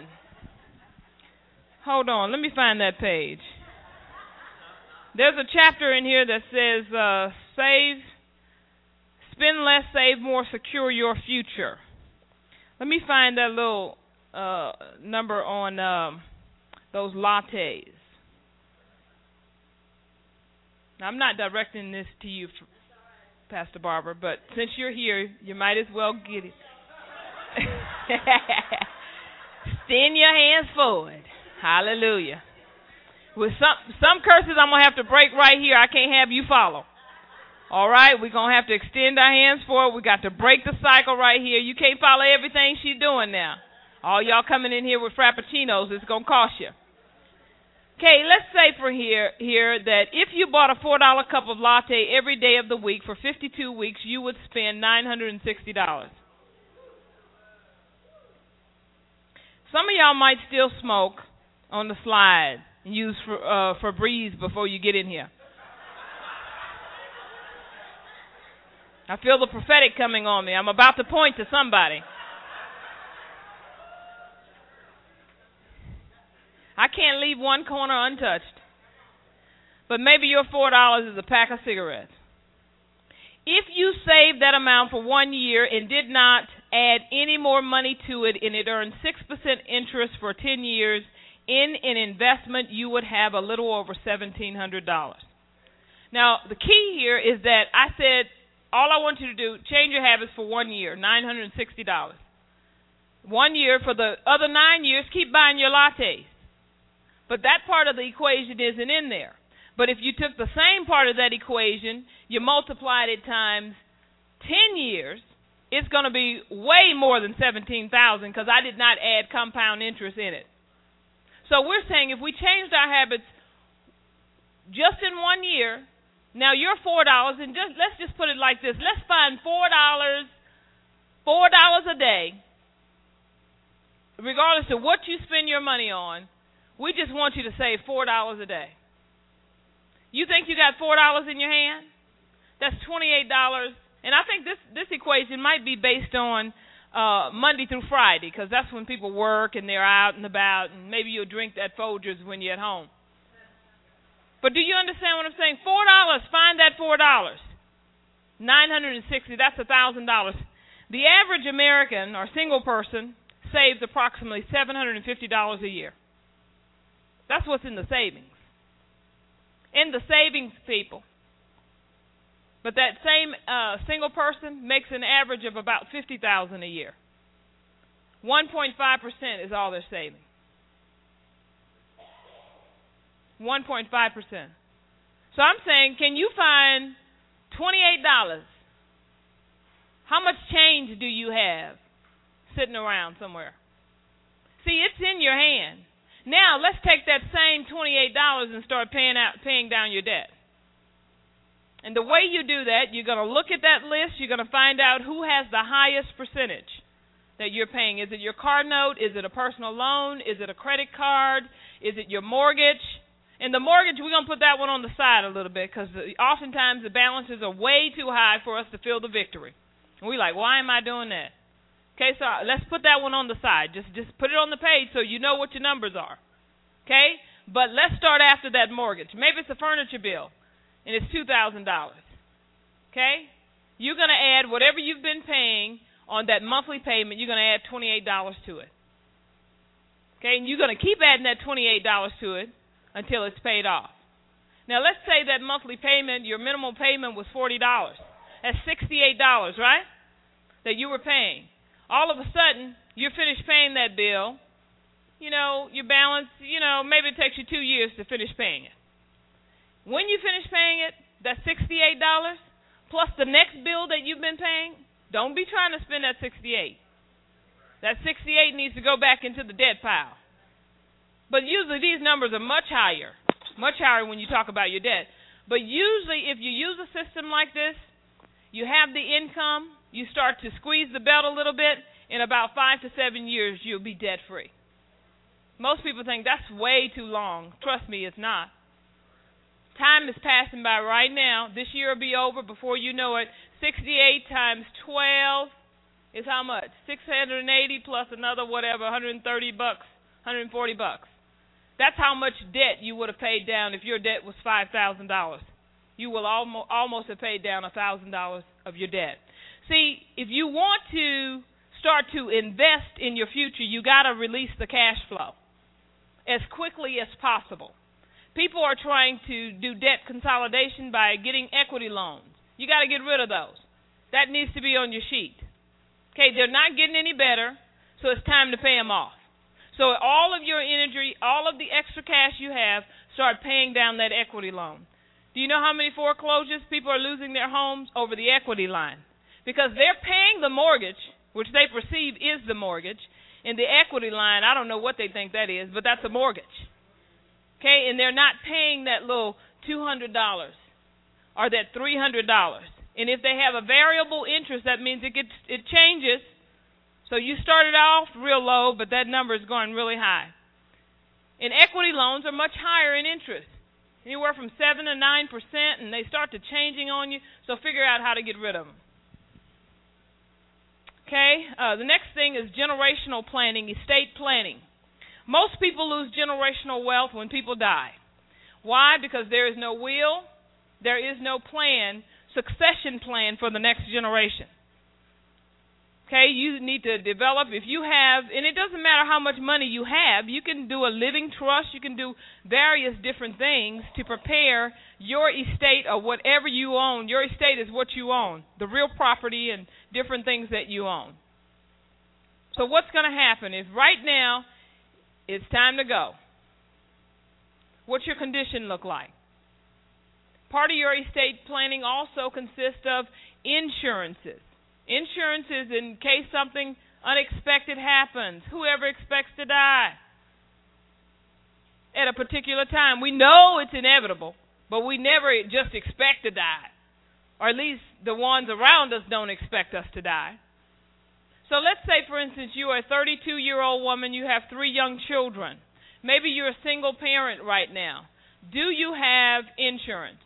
Hold on. Let me find that page. There's a chapter in here that says, spend less, save more, secure your future. Let me find that little number on those lattes. Now, I'm not directing this to you, Pastor Barbara, but since you're here, you might as well get it. Extend your hands forward. Hallelujah. With some curses I'm going to have to break right here. I can't have you follow. All right? We're going to have to extend our hands forward. We got to break the cycle right here. You can't follow everything she's doing now. All y'all coming in here with frappuccinos, it's going to cost you. Okay, let's say for here that if you bought a $4 cup of latte every day of the week for 52 weeks, you would spend $960. Some of y'all might still smoke on the slide and use Febreze before you get in here. I feel the prophetic coming on me. I'm about to point to somebody. I can't leave one corner untouched. But maybe your $4 is a pack of cigarettes. If you saved that amount for 1 year and did not add any more money to it, and it earned 6% interest for 10 years in an investment, you would have a little over $1,700. Now, the key here is that I said, all I want you to do, change your habits for 1 year, $960. 1 year. For the other 9 years, keep buying your lattes. But that part of the equation isn't in there. But if you took the same part of that equation, you multiplied it times 10 years, it's going to be way more than $17,000 because I did not add compound interest in it. So we're saying if we changed our habits just in 1 year, now your $4, and let's just put it like this. Let's find $4 a day, regardless of what you spend your money on. We just want you to save $4 a day. You think you got $4 in your hand? That's $28. And I think this equation might be based on Monday through Friday, because that's when people work and they're out and about, and maybe you'll drink that Folgers when you're at home. But do you understand what I'm saying? $4, find that $4. $960, that's $1,000. The average American or single person saves approximately $750 a year. That's what's in the savings. In the savings, people. But that same single person makes an average of about $50,000 a year. 1.5% is all they're saving. 1.5%. So I'm saying, can you find $28? How much change do you have sitting around somewhere? See, it's in your hand. Now, let's take that same $28 and start paying down your debt. And the way you do that, you're going to look at that list. You're going to find out who has the highest percentage that you're paying. Is it your car note? Is it a personal loan? Is it a credit card? Is it your mortgage? And the mortgage, we're going to put that one on the side a little bit, because oftentimes the balances are way too high for us to feel the victory. And we're like, why am I doing that? Okay, so let's put that one on the side. Just put it on the page so you know what your numbers are. Okay? But let's start after that mortgage. Maybe it's a furniture bill, and it's $2,000. Okay? You're going to add whatever you've been paying on that monthly payment, you're going to add $28 to it. Okay? And you're going to keep adding that $28 to it until it's paid off. Now, let's say that monthly payment, your minimum payment was $40. That's $68, right, that you were paying. All of a sudden, you're finished paying that bill. You know, your balance, maybe it takes you 2 years to finish paying it. When you finish paying it, that $68 plus the next bill that you've been paying, don't be trying to spend that $68. That $68 needs to go back into the debt pile. But usually these numbers are much higher when you talk about your debt. But usually if you use a system like this, you have the income, you start to squeeze the belt a little bit, in about 5 to 7 years you'll be debt-free. Most people think that's way too long. Trust me, it's not. Time is passing by right now. This year will be over before you know it. 68 times 12 is how much? 680 plus another whatever, $130, $140. That's how much debt you would have paid down if your debt was $5,000. You will almost have paid down $1,000 of your debt. See, if you want to start to invest in your future, you got to release the cash flow as quickly as possible. People are trying to do debt consolidation by getting equity loans. You got to get rid of those. That needs to be on your sheet. Okay, they're not getting any better, so it's time to pay them off. So all of your energy, all of the extra cash you have, start paying down that equity loan. Do you know how many foreclosures people are losing their homes over the equity line? Because they're paying the mortgage, which they perceive is the mortgage, and the equity line, I don't know what they think that is, but that's a mortgage. Okay, and they're not paying that little $200 or that $300. And if they have a variable interest, that means it changes. So you started off real low, but that number is going really high. And equity loans are much higher in interest, anywhere from 7 to 9%, and they start to changing on you, so figure out how to get rid of them. Okay, the next thing is generational planning, estate planning. Most people lose generational wealth when people die. Why? Because there is no will, there is no plan, succession plan for the next generation. Okay, you need to develop, if you have, and it doesn't matter how much money you have, you can do a living trust, you can do various different things to prepare your estate or whatever you own. Your estate is what you own, the real property and different things that you own. So what's going to happen is right now it's time to go. What's your condition look like? Part of your estate planning also consists of insurances. Insurances in case something unexpected happens. Whoever expects to die at a particular time. We know it's inevitable, but we never just expect to die. Or at least the ones around us don't expect us to die. So let's say, for instance, you are a 32-year-old woman, you have 3 young children. Maybe you're a single parent right now. Do you have insurance?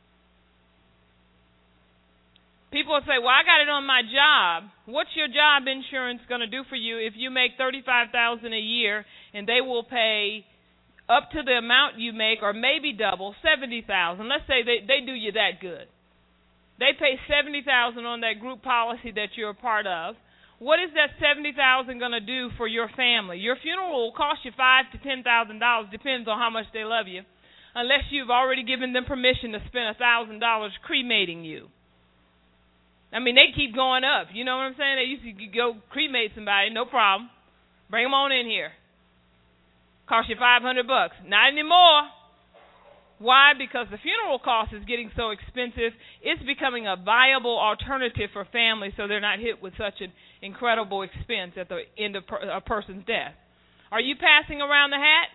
People will say, well, I got it on my job. What's your job insurance going to do for you if you make $35,000 a year and they will pay up to the amount you make or maybe double, $70,000? Let's say they do you that good. They pay $70,000 on that group policy that you're a part of. What is that $70,000 going to do for your family? Your funeral will cost you $5,000 to $10,000, depends on how much they love you, unless you've already given them permission to spend $1,000 cremating you. I mean, they keep going up. You know what I'm saying? They used to go cremate somebody, no problem. Bring them on in here. Cost you $500. Not anymore. Why? Because the funeral cost is getting so expensive, it's becoming a viable alternative for families so they're not hit with such an incredible expense at the end of a person's death. Are you passing around the hat?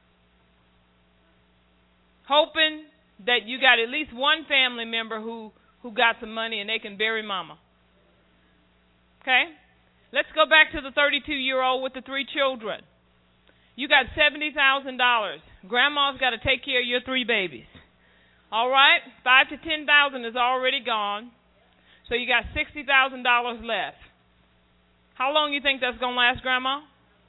Hoping that you got at least one family member who got some money and they can bury mama. Okay? Let's go back to the 32-year-old with the 3 children. You got $70,000. Grandma's got to take care of your 3 babies. All right? $5,000 to $10,000 is already gone. So you got $60,000 left. How long you think that's going to last, Grandma?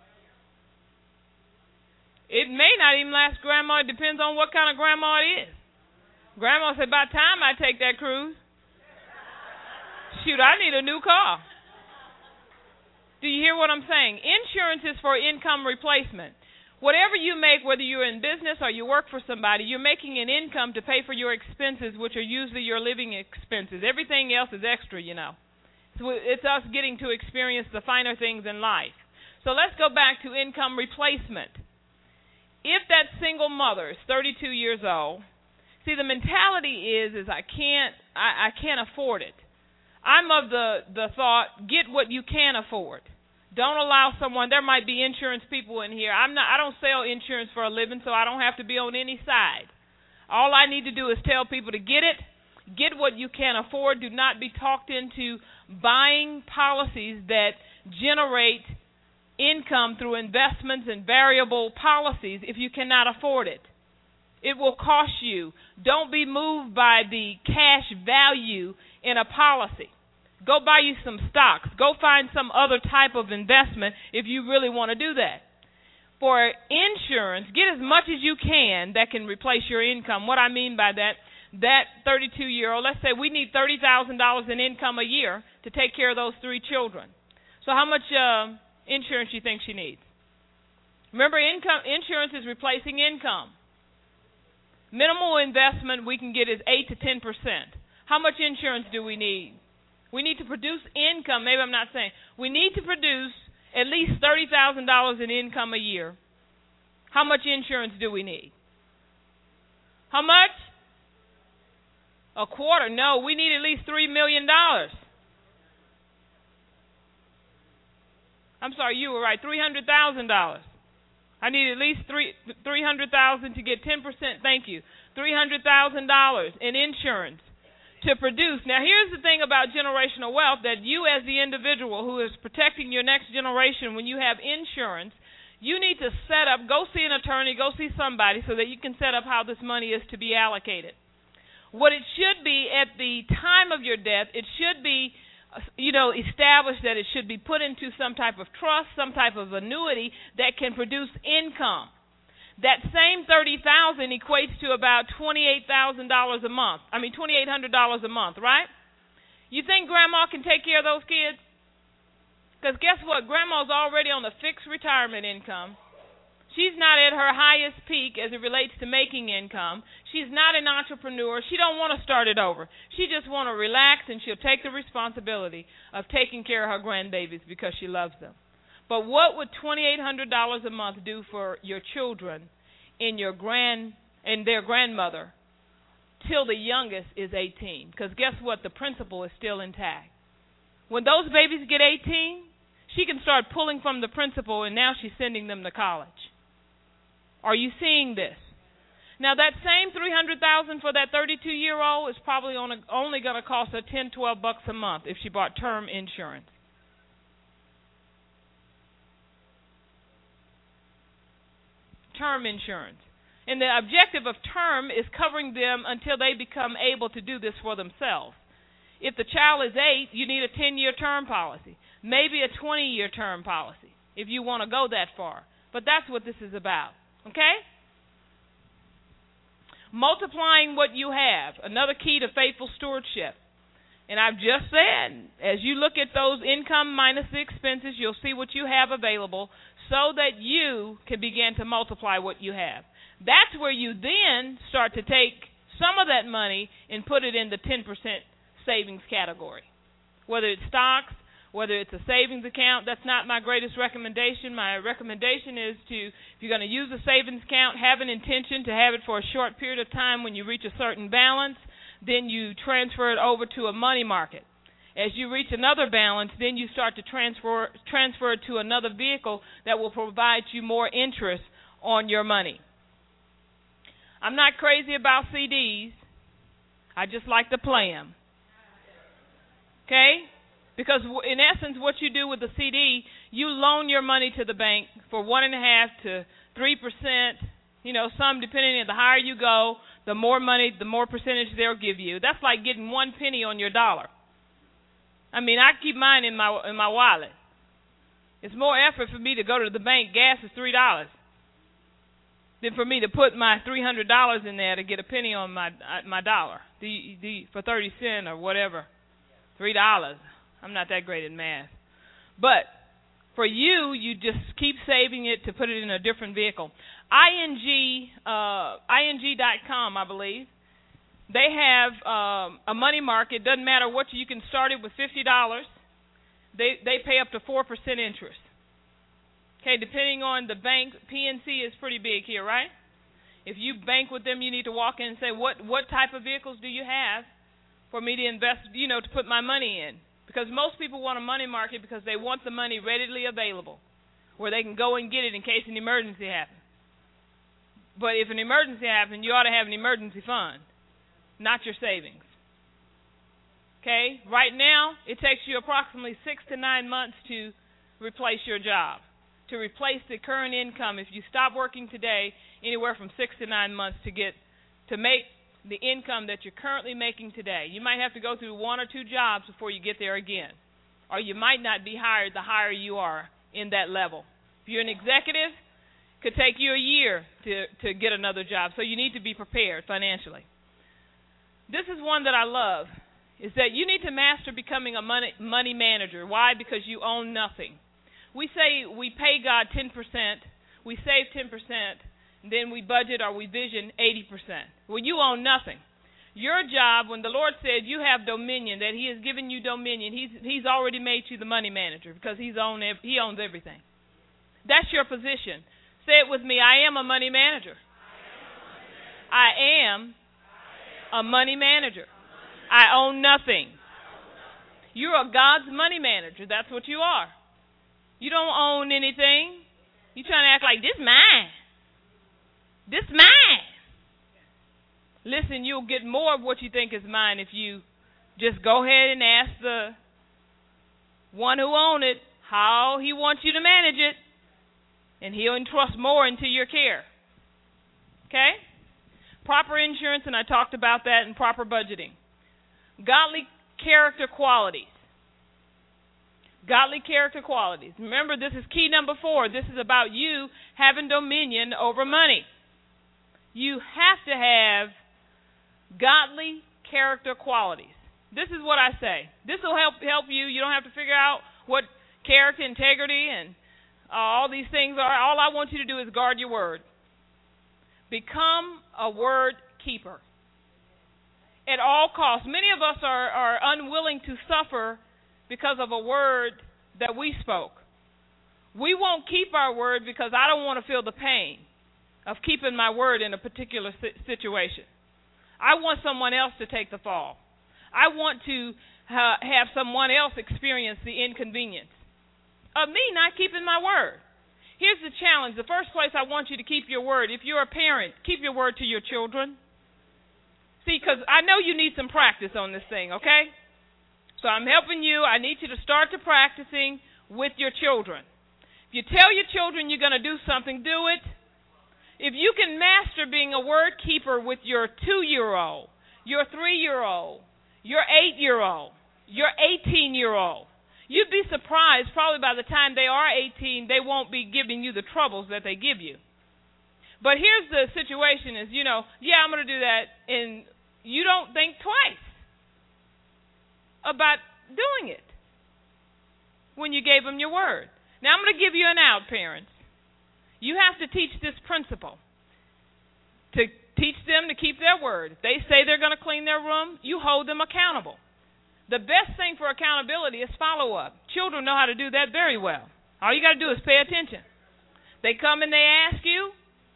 It may not even last, Grandma. It depends on what kind of grandma it is. Grandma said, by the time I take that cruise, shoot, I need a new car. Do you hear what I'm saying? Insurance is for income replacement. Whatever you make, whether you're in business or you work for somebody, you're making an income to pay for your expenses, which are usually your living expenses. Everything else is extra, you know. So it's us getting to experience the finer things in life. So let's go back to income replacement. If that single mother is 32 years old, see, the mentality is I can't afford it. I'm of the thought, get what you can afford. Don't allow someone, there might be insurance people in here. I don't sell insurance for a living, so I don't have to be on any side. All I need to do is tell people to get it, get what you can afford. Do not be talked into buying policies that generate income through investments and variable policies if you cannot afford it. It will cost you. Don't be moved by the cash value in a policy. Go buy you some stocks. Go find some other type of investment if you really want to do that. For insurance, get as much as you can that can replace your income. What I mean by that 32-year-old, let's say we need $30,000 in income a year to take care of those 3 children. So how much insurance do you think she needs? Remember, insurance is replacing income. Minimal investment we can get is 8 to 10%. How much insurance do we need? We need to produce income. Maybe I'm not saying. We need to produce at least $30,000 in income a year. How much insurance do we need? How much? A quarter. No, we need at least $3 million. I'm sorry, you were right. $300,000. I need at least $300,000 to get 10%. Thank you. $300,000 in insurance to produce. Now, here's the thing about generational wealth, that you as the individual who is protecting your next generation, when you have insurance, you need to set up, go see an attorney, go see somebody so that you can set up how this money is to be allocated. What it should be at the time of your death, it should be, established that it should be put into some type of trust, some type of annuity that can produce income. That same $30,000 equates to about $28,000 a month. $2,800 a month, right? You think Grandma can take care of those kids? Because guess what? Grandma's already on a fixed retirement income. She's not at her highest peak as it relates to making income. She's not an entrepreneur. She don't want to start it over. She just want to relax, and she'll take the responsibility of taking care of her grandbabies because she loves them. But what would $2,800 a month do for your children and their grandmother till the youngest is 18? Because guess what? The principal is still intact. When those babies get 18, she can start pulling from the principal, and now she's sending them to college. Are you seeing this? Now, that same $300,000 for that 32-year-old is probably only going to cost her $10-12 a month if she bought term insurance. Term insurance. And the objective of term is covering them until they become able to do this for themselves. If the child is 8, you need a 10-year term policy, maybe a 20-year term policy if you want to go that far. But that's what this is about, okay? Multiplying what you have, another key to faithful stewardship. And I've just said, as you look at those income minus the expenses, you'll see what you have available so that you can begin to multiply what you have. That's where you then start to take some of that money and put it in the 10% savings category. Whether it's stocks, whether it's a savings account, that's not my greatest recommendation. My recommendation is if you're going to use a savings account, have an intention to have it for a short period of time. When you reach a certain balance, then you transfer it over to a money market. As you reach another balance, then you start to transfer it to another vehicle that will provide you more interest on your money. I'm not crazy about CDs. I just like to play them. Okay? Because in essence, what you do with the CD, you loan your money to the bank for 1.5% to 3%. Some depending on the higher you go, the more money, the more percentage they'll give you. That's like getting 1 penny on your dollar. I keep mine in my wallet. It's more effort for me to go to the bank. Gas is $3 than for me to put my $300 in there to get a penny on my dollar. For 30 cents or whatever, $3. I'm not that great at math. But for you just keep saving it to put it in a different vehicle. ING.com, I believe, they have a money market. Doesn't matter what you can start it with $50. They pay up to 4% interest. Okay, depending on the bank, PNC is pretty big here, right? If you bank with them, you need to walk in and say, what type of vehicles do you have for me to invest, to put my money in? Because most people want a money market because they want the money readily available where they can go and get it in case an emergency happens. But if an emergency happens, you ought to have an emergency fund, not your savings. Okay? Right now, it takes you approximately 6 to 9 months to replace your job, to replace the current income. If you stop working today, anywhere from 6 to 9 months to make the income that you're currently making today. You might have to go through 1 or 2 jobs before you get there again. Or you might not be hired the higher you are in that level. If you're an executive, it could take you a year to get another job. So you need to be prepared financially. This is one that I love, is that you need to master becoming a money manager. Why? Because you own nothing. We say we pay God 10%, we save 10%, then we budget or we vision 80%. Well, you own nothing. Your job, when the Lord said you have dominion, that He has given you dominion, He's already made you the money manager because He owns everything. That's your position. Say it with me. I am a money manager. I am a money manager. I own nothing. You're a God's money manager. That's what you are. You don't own anything. You're trying to act like this mine. This mine. Listen, you'll get more of what you think is mine if you just go ahead and ask the one who owns it how he wants you to manage it, and he'll entrust more into your care. Okay? Proper insurance, and I talked about that, and proper budgeting. Godly character qualities. Godly character qualities. Remember, this is key number 4. This is about you having dominion over money. You have to have godly character qualities. This is what I say. This will help you. You don't have to figure out what character, integrity, and all these things are. All I want you to do is guard your word. Become a word keeper at all costs. Many of us are unwilling to suffer because of a word that we spoke. We won't keep our word because I don't want to feel the pain of keeping my word in a particular situation. I want someone else to take the fall. I want to have someone else experience the inconvenience of me not keeping my word. Here's the challenge. The first place I want you to keep your word. If you're a parent, keep your word to your children. See, because I know you need some practice on this thing, okay? So I'm helping you. I need you to start to practicing with your children. If you tell your children you're going to do something, do it. If you can master being a word keeper with your 2-year-old, your 3-year-old, your 8-year-old, your 18-year-old, you'd be surprised probably by the time they are 18, they won't be giving you the troubles that they give you. But here's the situation is, I'm going to do that, and you don't think twice about doing it when you gave them your word. Now, I'm going to give you an out, parents. You have to teach this principle to teach them to keep their word. If they say they're going to clean their room, you hold them accountable. The best thing for accountability is follow-up. Children know how to do that very well. All you got to do is pay attention. They come and they ask you,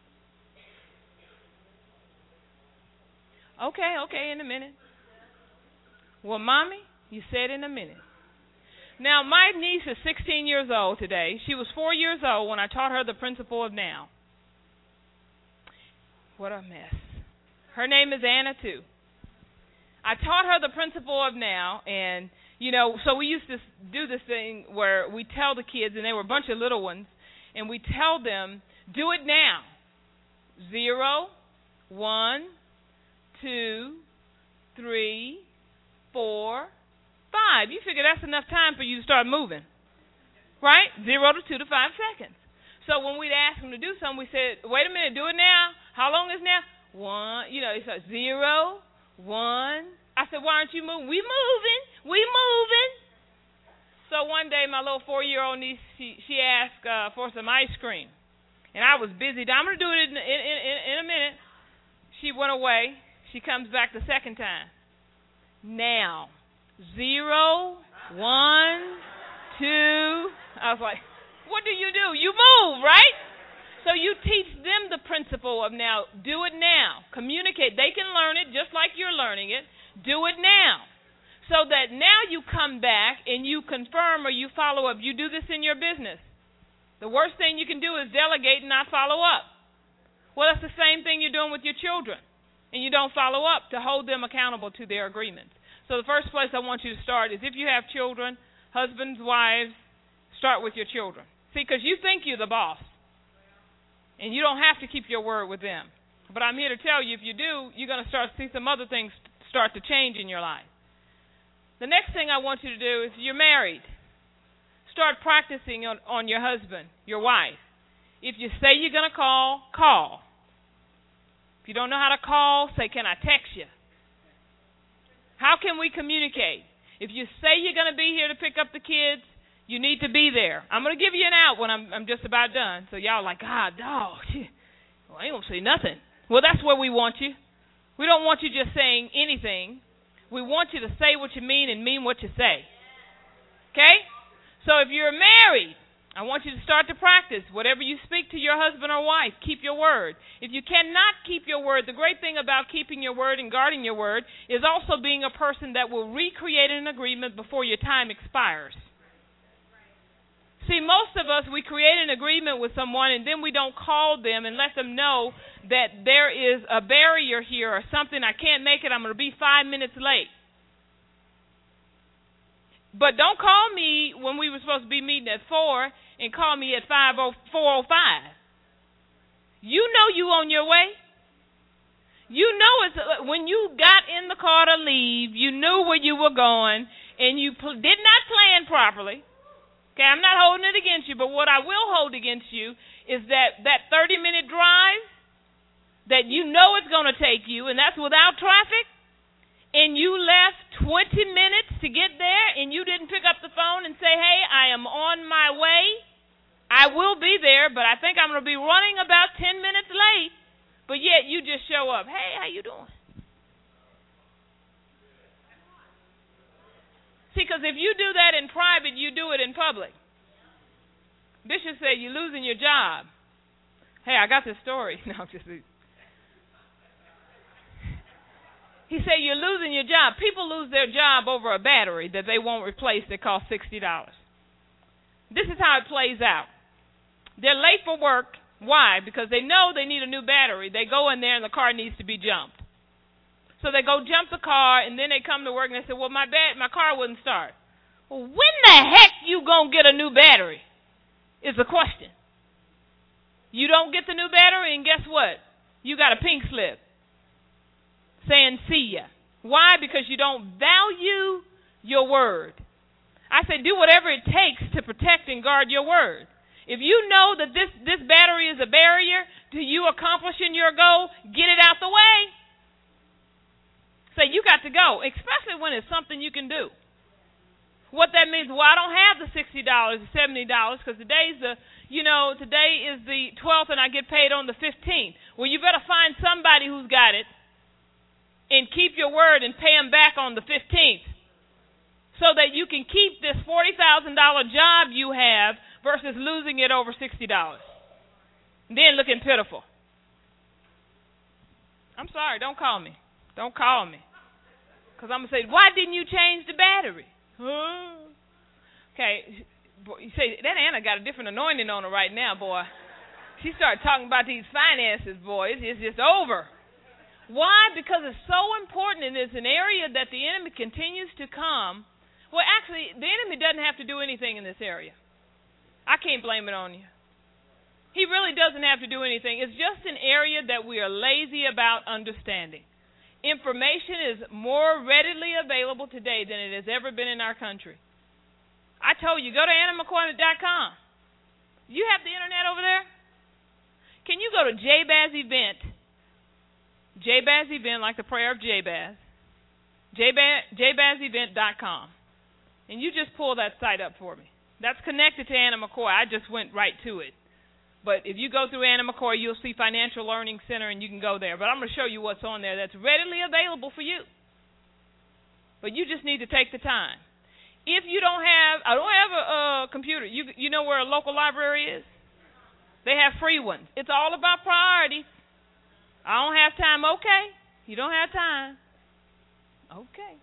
okay, in a minute. Well, Mommy, you said in a minute. Now, my niece is 16 years old today. She was 4 years old when I taught her the principle of now. What a mess. Her name is Anna, too. I taught her the principle of now, and, so we used to do this thing where we tell the kids, and they were a bunch of little ones, and we tell them, do it now. 0, 1, 2, 3, 4, 5. You figure that's enough time for you to start moving, right? 0 to 2 to 5 seconds. So when we'd ask them to do something, we said, wait a minute, do it now. How long is now? 1, it's like 0, 1. I said, why aren't you moving? We moving. So one day, my little 4-year-old niece, she asked for some ice cream. And I was busy. I'm going to do it in a minute. She went away. She comes back the second time. Now. 0, 1, 2. I was like, what do? You move, right? So you teach them the principle of now. Do it now. Communicate. They can learn it just like you're learning it. Do it now. So that now you come back and you confirm or you follow up. You do this in your business. The worst thing you can do is delegate and not follow up. Well, that's the same thing you're doing with your children. And you don't follow up to hold them accountable to their agreements. So the first place I want you to start is if you have children, husbands, wives, start with your children. See, because you think you're the boss. And you don't have to keep your word with them. But I'm here to tell you, if you do, you're going to start to see some other things start to change in your life. The next thing I want you to do is you're married. Start practicing on your husband, your wife. If you say you're going to call, call. If you don't know how to call, say, can I text you? How can we communicate? If you say you're going to be here to pick up the kids, you need to be there. I'm going to give you an out when I'm just about done. So y'all like, God, dog, well, I ain't going to say nothing. Well, that's where we want you. We don't want you just saying anything. We want you to say what you mean and mean what you say. Okay? So if you're married, I want you to start to practice. Whatever you speak to your husband or wife, keep your word. If you cannot keep your word, the great thing about keeping your word and guarding your word is also being a person that will recreate an agreement before your time expires. See, most of us, we create an agreement with someone and then we don't call them and let them know that there is a barrier here or something. I can't make it. I'm going to be 5 minutes late. But don't call me when we were supposed to be meeting at 4 and call me at 4:05. You know you on your way. You know it's when you got in the car to leave, you knew where you were going, and you did not plan properly. Okay, I'm not holding it against you, but what I will hold against you is that 30-minute drive that you know it's going to take you, and that's without traffic, and you left 20 minutes to get there, and you didn't pick up the phone and say, hey, I am on my way. I will be there, but I think I'm going to be running about 10 minutes late. But yet you just show up. Hey, how you doing? See, because if you do that in private, you do it in public. Bishop said you're losing your job. Hey, I got this story. No, just he said you're losing your job. People lose their job over a battery that they won't replace that costs $60. This is how it plays out. They're late for work. Why? Because they know they need a new battery. They go in there and the car needs to be jumped. So they go jump the car, and then they come to work and they say, well, my car wouldn't start. Well, when the heck you going to get a new battery is the question. You don't get the new battery, and guess what? You got a pink slip saying see ya. Why? Because you don't value your word. I say do whatever it takes to protect and guard your word. If you know that this battery is a barrier to you accomplishing your goal, get it out the way. Say, you got to go, especially when it's something you can do. What that means, well, I don't have the $60 or $70 because today is the 12th and I get paid on the 15th. Well, you better find somebody who's got it and keep your word and pay them back on the 15th so that you can keep this $40,000 job you have versus losing it over $60. Then looking pitiful. I'm sorry, don't call me. Don't call me. Because I'm going to say, why didn't you change the battery? Okay, you say, that Anna got a different anointing on her right now, boy. She started talking about these finances, boy. It's just over. Why? Because it's so important, and it's an area that the enemy continues to come. Well, actually, the enemy doesn't have to do anything in this area. I can't blame it on you. He really doesn't have to do anything. It's just an area that we are lazy about understanding. Information is more readily available today than it has ever been in our country. I told you, go to AnnaMcCoy.com. You have the internet over there? Can you go to Jabez Event? Jabez Event, like the prayer of Jabez. JabezEvent.com. And you just pull that site up for me. That's connected to Anna McCoy. I just went right to it. But if you go through Anna McCoy, you'll see Financial Learning Center, and you can go there. But I'm going to show you what's on there that's readily available for you. But you just need to take the time. If you don't have a computer, you know where a local library is? They have free ones. It's all about priorities. I don't have time. Okay. You don't have time. Okay.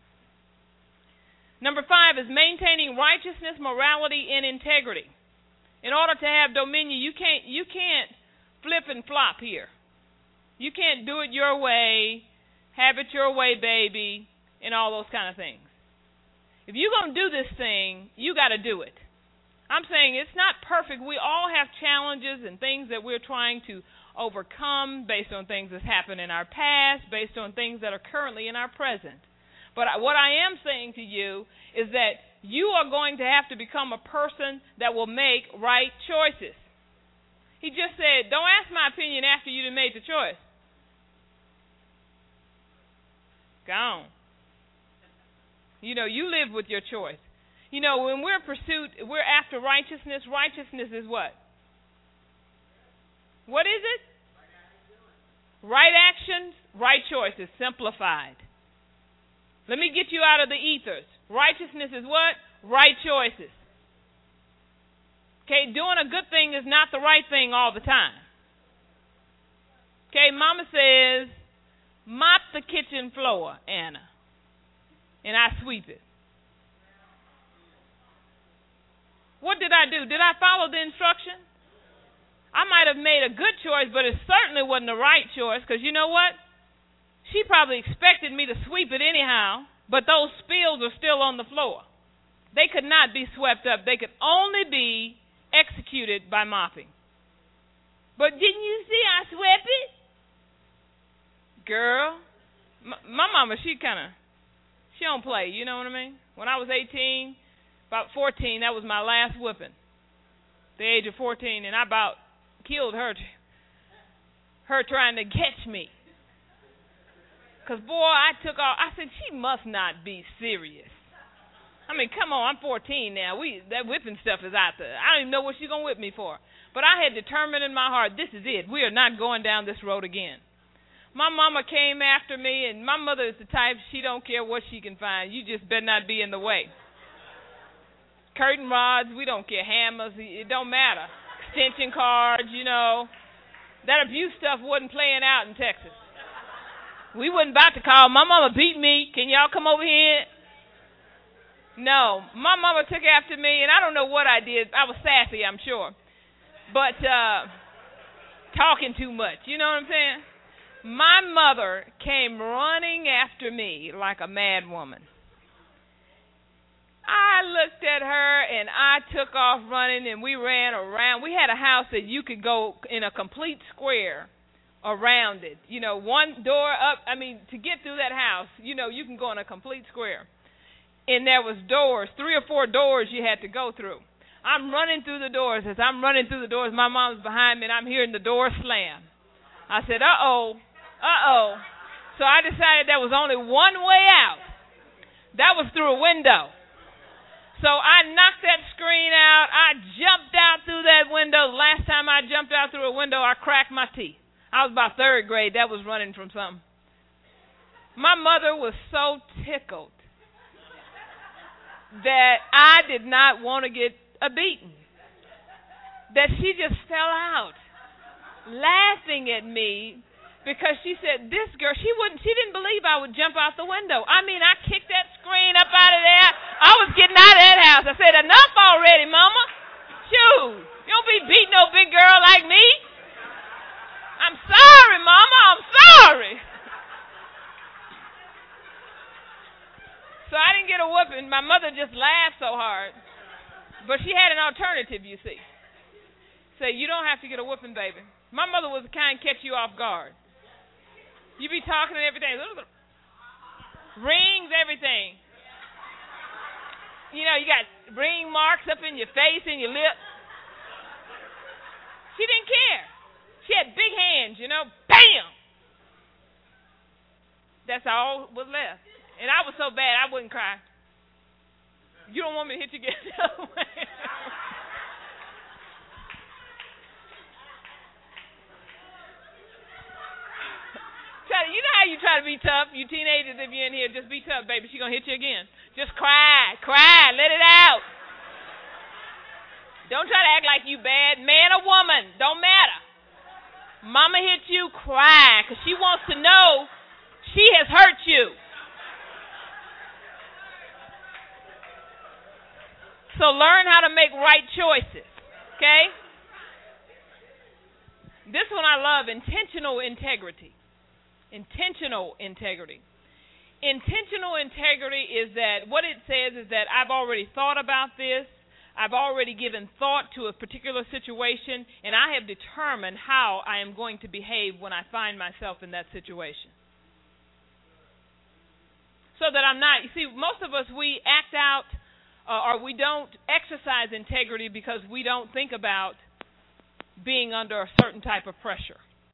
Number 5 is maintaining righteousness, morality, and integrity. In order to have dominion, you can't flip and flop here. You can't do it your way, have it your way, baby, and all those kind of things. If you're going to do this thing, you got to do it. I'm saying it's not perfect. We all have challenges and things that we're trying to overcome based on things that happened in our past, based on things that are currently in our present. But what I am saying to you is that you are going to have to become a person that will make right choices. He just said, don't ask my opinion after you've made the choice. Gone. You know, you live with your choice. You know, when we're after righteousness, righteousness is what? What is it? Right actions, right choices, simplified. Let me get you out of the ethers. Righteousness is what? Right choices. Okay, doing a good thing is not the right thing all the time. Okay, Mama says, mop the kitchen floor, Anna, and I sweep it. What did I do? Did I follow the instruction? I might have made a good choice, but it certainly wasn't the right choice, because you know what? She probably expected me to sweep it anyhow, but those spills are still on the floor. They could not be swept up. They could only be executed by mopping. But didn't you see I swept it? Girl, my mama, she don't play, you know what I mean? When I was 18, about 14, that was my last whipping. The age of 14, and I about killed her trying to catch me. Because, boy, I took off. I said, she must not be serious. I mean, come on, I'm 14 now. That whipping stuff is out there. I don't even know what she's going to whip me for. But I had determined in my heart, this is it. We are not going down this road again. My mama came after me, and my mother is the type, she don't care what she can find. You just better not be in the way. Curtain rods, we don't care. Hammers, it don't matter. Extension cords, you know. That abuse stuff wasn't playing out in Texas. We wasn't about to call, my mama beat me. Can y'all come over here? No. My mama took after me, and I don't know what I did. I was sassy, I'm sure. But talking too much, you know what I'm saying? My mother came running after me like a mad woman. I looked at her, and I took off running, and we ran around. We had a house that you could go in a complete square around it. You know, one door up. I mean, to get through that house, you know, you can go in a complete square. And there was doors, 3 or 4 doors you had to go through. I'm running through the doors. As I'm running through the doors, my mom's behind me, and I'm hearing the door slam. I said, uh-oh. So I decided there was only one way out. That was through a window. So I knocked that screen out. I jumped out through that window. The last time I jumped out through a window, I cracked my teeth. I was about 3rd grade. That was running from something. My mother was so tickled that I did not want to get a beating, that she just fell out laughing at me because she said, this girl, she didn't believe I would jump out the window. I mean, I kicked that screen up out of there. I was getting out of that house. I said, enough already, Mama. Shoot, you don't be beating no big girl like me. I'm sorry, Mama, I'm sorry. So I didn't get a whooping. My mother just laughed so hard. But she had an alternative, you see. Say, you don't have to get a whooping, baby. My mother was the kind to catch you off guard. You be talking and everything. Rings, everything. You know, you got ring marks up in your face and your lip. She didn't care. She had big hands, you know. Bam! That's all was left. And I was so bad, I wouldn't cry. You don't want me to hit you again? You know how you try to be tough? You teenagers, if you're in here, just be tough, baby. She's going to hit you again. Just cry. Cry. Let it out. Don't try to act like you bad. Man or woman, don't matter. Mama hit you, cry, because she wants to know she has hurt you. So learn how to make right choices, okay? This one I love, intentional integrity. Intentional integrity. Intentional integrity is that what it says is that I've already thought about this. I've already given thought to a particular situation, and I have determined how I am going to behave when I find myself in that situation. So that I'm not, you see, most of us, we act out or we don't exercise integrity because we don't think about being under a certain type of pressure.